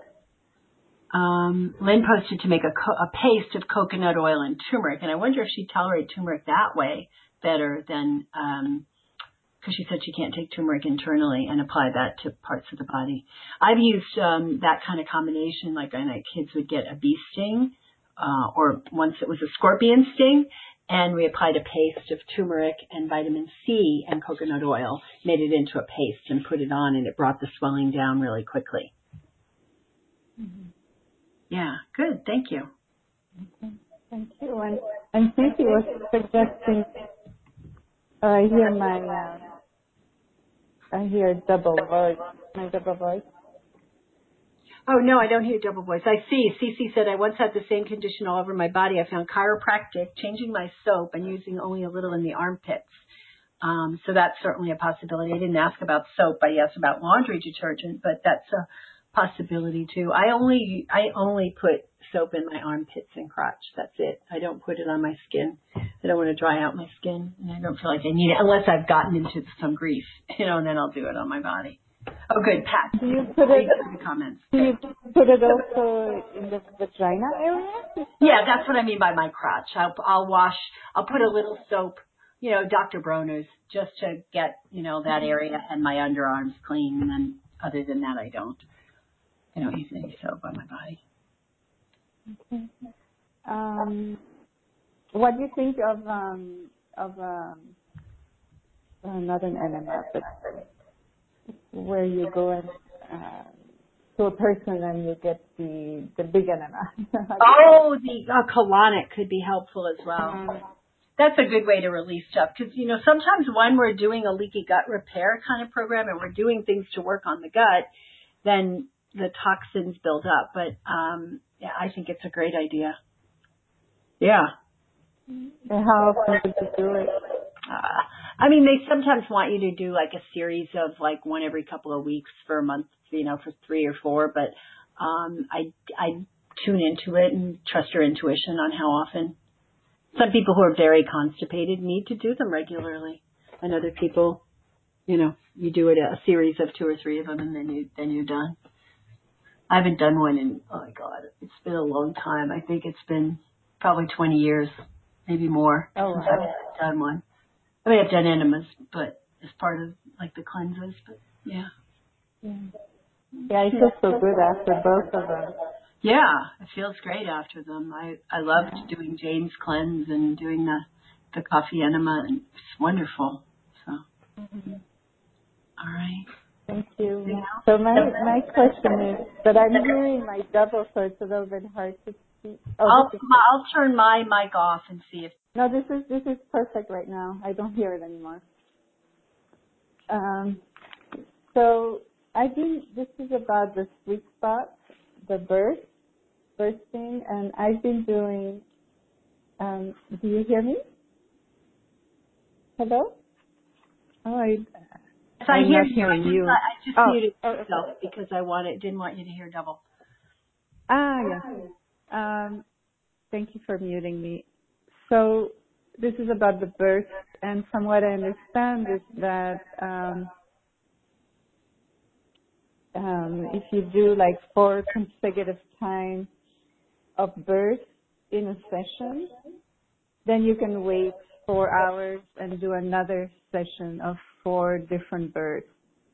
um, Lynn posted to make a, co- a paste of coconut oil and turmeric. And I wonder if she'd tolerate turmeric that way better than, um, because she said she can't take turmeric internally and apply that to parts of the body. I've used um, that kind of combination, like when kids would get a bee sting, uh, or once it was a scorpion sting, and we applied a paste of turmeric and vitamin C and coconut oil, made it into a paste and put it on, and it brought the swelling down really quickly. Mm-hmm. Yeah, good. Thank you. Okay. Thank you. And, and Cece was suggesting, uh, I hear my... Uh, I hear double voice. My double voice. Oh, no, I don't hear double voice. I see. Cece said, I once had the same condition all over my body. I found chiropractic, changing my soap and using only a little in the armpits. Um, so that's certainly a possibility. I didn't ask about soap. I asked about laundry detergent, but that's a possibility too. I only, I only put soap in my armpits and crotch. That's it. I don't put it on my skin. I don't want to dry out my skin, and I don't feel like I need it unless I've gotten into some grief, you know, and then I'll do it on my body. Oh, good, Pat. Do you put it? The comments. Do you put it also in the vagina area? Yeah, that's what I mean by my crotch. I'll, I'll wash. I'll put a little soap, you know, Doctor Bronner's, just to get, you know, that area and my underarms clean. And then other than that, I don't. I don't use any soap on my body. Okay. Um, what do you think of um of um uh, not an enema, but where you go and uh, to a person and you get the the big enema? Oh, the uh, colonic could be helpful as well. Um, That's a good way to release stuff, because you know sometimes when we're doing a leaky gut repair kind of program and we're doing things to work on the gut, then the toxins build up. But um, yeah, I think it's a great idea. Yeah. And how often would you do it? Uh, I mean, they sometimes want you to do like a series of like one every couple of weeks for a month, you know, for three or four. But um, I I tune into it and trust your intuition on how often. Some people who are very constipated need to do them regularly, and other people, you know, you do it a series of two or three of them, and then you then you're done. I haven't done one in, oh my God, it's been a long time. I think it's been probably twenty years, maybe more, oh, since wow. I've done one. I mean, I've done enemas, but as part of like the cleanses, but yeah. Yeah, yeah, I feel so good after both of them. Yeah, it feels great after them. I, I loved yeah. doing Jane's cleanse and doing the, the coffee enema, and it's wonderful. So, mm-hmm. All right. Thank you. So my my question is, but I'm hearing my double, so it's a little bit hard to see. Oh, I'll is, I'll turn my mic off and see if. No, this is this is perfect right now. I don't hear it anymore. Um, so I think this is about the sweet spot, the birth, bursting, and I've been doing. Um, do you hear me? Hello? Oh, I. So I I'm hear not you. hearing I just, you. I just oh. muted oh, myself okay. because I wanted didn't want you to hear double. Ah, yes. Um, Thank you for muting me. So this is about the birth, and from what I understand is that um, um, if you do like four consecutive times of birth in a session, then you can wait four hours and do another session of four different births.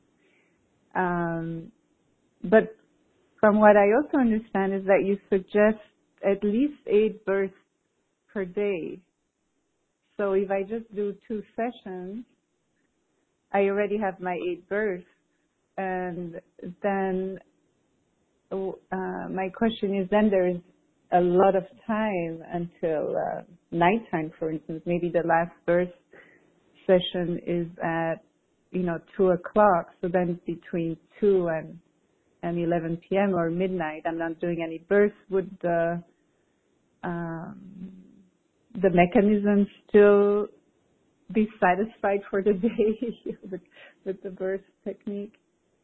Um, but from what I also understand is that you suggest at least eight births per day. So if I just do two sessions, I already have my eight births. And then uh, my question is, then there is a lot of time until uh, nighttime, for instance. Maybe the last birth session is at, you know, two o'clock. So then between two and, and eleven p.m. or midnight, I'm not doing any births. Would the, um, the mechanism still be satisfied for the day with, with the birth technique?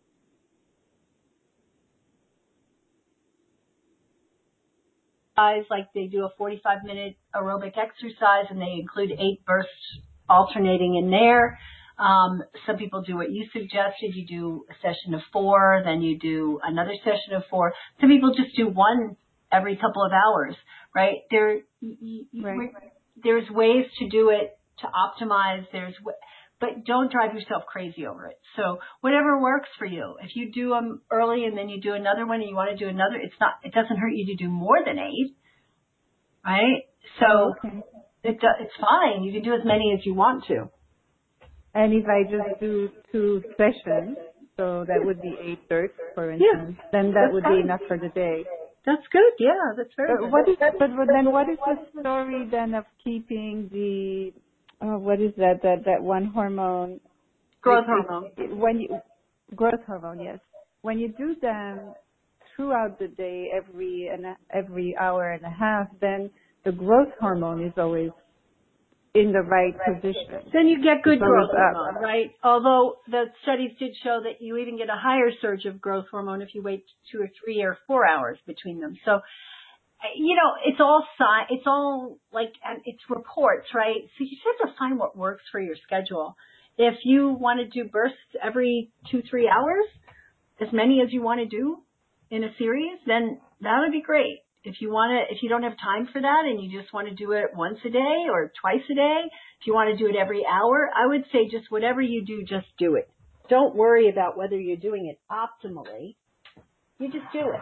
Like they do a forty-five minute aerobic exercise and they include eight bursts alternating in there. Um, some people do what you suggested. You do a session of four, then you do another session of four. Some people just do one every couple of hours, right? There, y- y- Right. There's ways to do it to optimize. There's, but don't drive yourself crazy over it. So whatever works for you. If you do them early and then you do another one and you want to do another, it's not, it doesn't hurt you to do more than eight, right? So Oh, okay. it do, it's fine. You can do as many as you want to. And if I just do two sessions, so that would be eight births, for instance, Yeah, then that that's would fine. be enough for the day. That's good. Yeah, that's very But good. what is, but then what is the story then of keeping the, oh, what is that, that, that one hormone? Growth It- hormone. it- When you, growth hormone, yes. When you do them throughout the day, every, and every hour and a half, then the growth hormone is always in the right position. Then you get good It's growth always up. hormone, right? Although the studies did show that you even get a higher surge of growth hormone if you wait two or three or four hours between them. So, you know, it's all sci- it's all like, and it's reports, right? So you just have to find what works for your schedule. If you want to do bursts every two, three hours, as many as you want to do in a series, then that would be great. If you want to, if you don't have time for that and you just want to do it once a day or twice a day, if you want to do it every hour, I would say just whatever you do, just do it. Don't worry about whether you're doing it optimally. You just do it.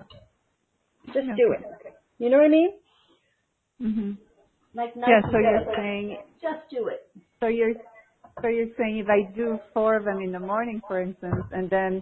Just do it. You know what I mean? Mm-hmm. Like Yeah, Nike so you're says, saying, just do it. so you're, so you're saying if I do four of them in the morning, for instance, and then,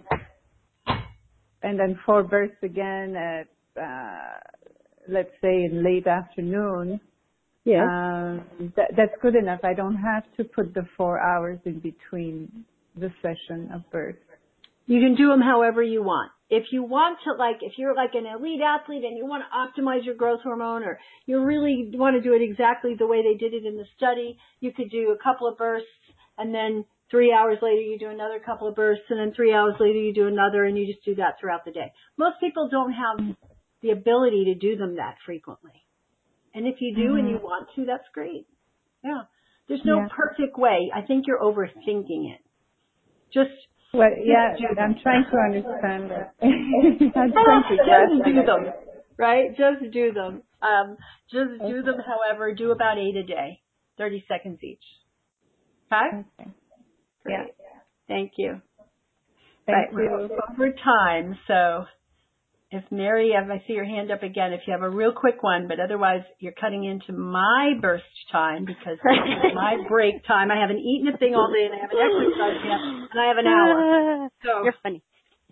and then four bursts again at, uh, let's say in late afternoon, Yeah. um, that, that's good enough. I don't have to put the four hours in between the session of birth. You can do them however you want. If you want to, like, if you're like an elite athlete and you want to optimize your growth hormone, or you really want to do it exactly the way they did it in the study, you could do a couple of bursts and then three hours later you do another couple of bursts and then three hours later you do another, and you just do that throughout the day. Most people don't have the ability to do them that frequently. And if you do mm-hmm. and you want to, that's great. Yeah. There's no yeah. perfect way. I think you're overthinking it. Just Well, yeah, I'm trying to understand that. I'm trying to grasp Just do them, right? Just do them. Um, just okay. do them, however, do about eight a day, thirty seconds each. Okay? Okay. Great. Yeah. Thank you. Thank right, you. We're over time, so if Mary, I see your hand up again, if you have a real quick one, but otherwise you're cutting into my burst time because it's my break time. I haven't eaten a thing all day and I haven't exercised yet, and I have an hour. So you're funny.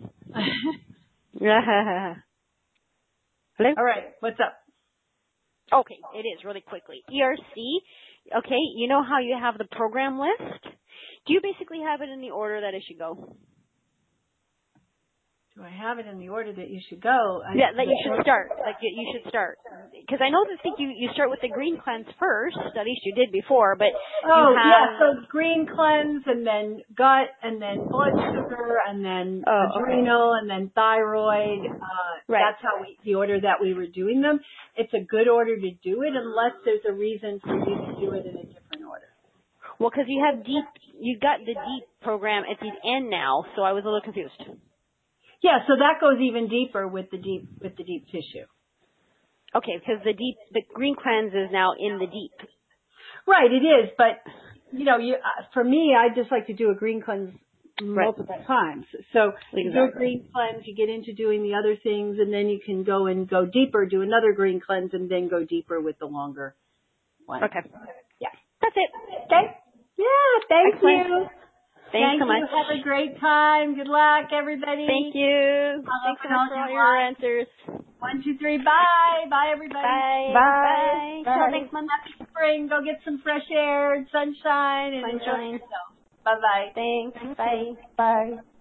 Hello? All right, what's up? Okay, it is really quickly. E R C, okay, you know how you have the program list? Do you basically have it in the order that it should go? Do I have it in the order that you should go? I, Yeah, that you should start. Like you you should start. Because I know that think you you start with the green cleanse first. At least you did before, but Oh, you have, yeah, so green cleanse and then gut and then blood sugar and then Oh, okay. adrenal and then thyroid. Uh, Right. That's how we, the order that we were doing them. It's a good order to do it unless there's a reason for you to do it in a different order. Well, because you have deep, you got the deep program at the end now, so I was a little confused. Yeah, so that goes even deeper with the deep, with the deep tissue. Okay, because the deep, the green cleanse is now in the deep. Right, it is, but you know, you, uh, for me, I just like to do a green cleanse multiple Right. times. So you do a Exactly. green cleanse, you get into doing the other things, and then you can go and go deeper, do another green cleanse, and then go deeper with the longer one. Okay. Yeah. That's it. Okay. Yeah. Thank Excellent. you. Thanks Thank so much. you. Have a great time. Good luck, everybody. Thank you. I'll Thanks so open all much for all your your lines. answers. One, two, three. Bye. Bye, everybody. Bye. Bye. Bye. Till Bye. next month. Happy spring. Go get some fresh air and sunshine and enjoy Sunshine. yourself. Bye-bye. Thanks. Bye. Bye.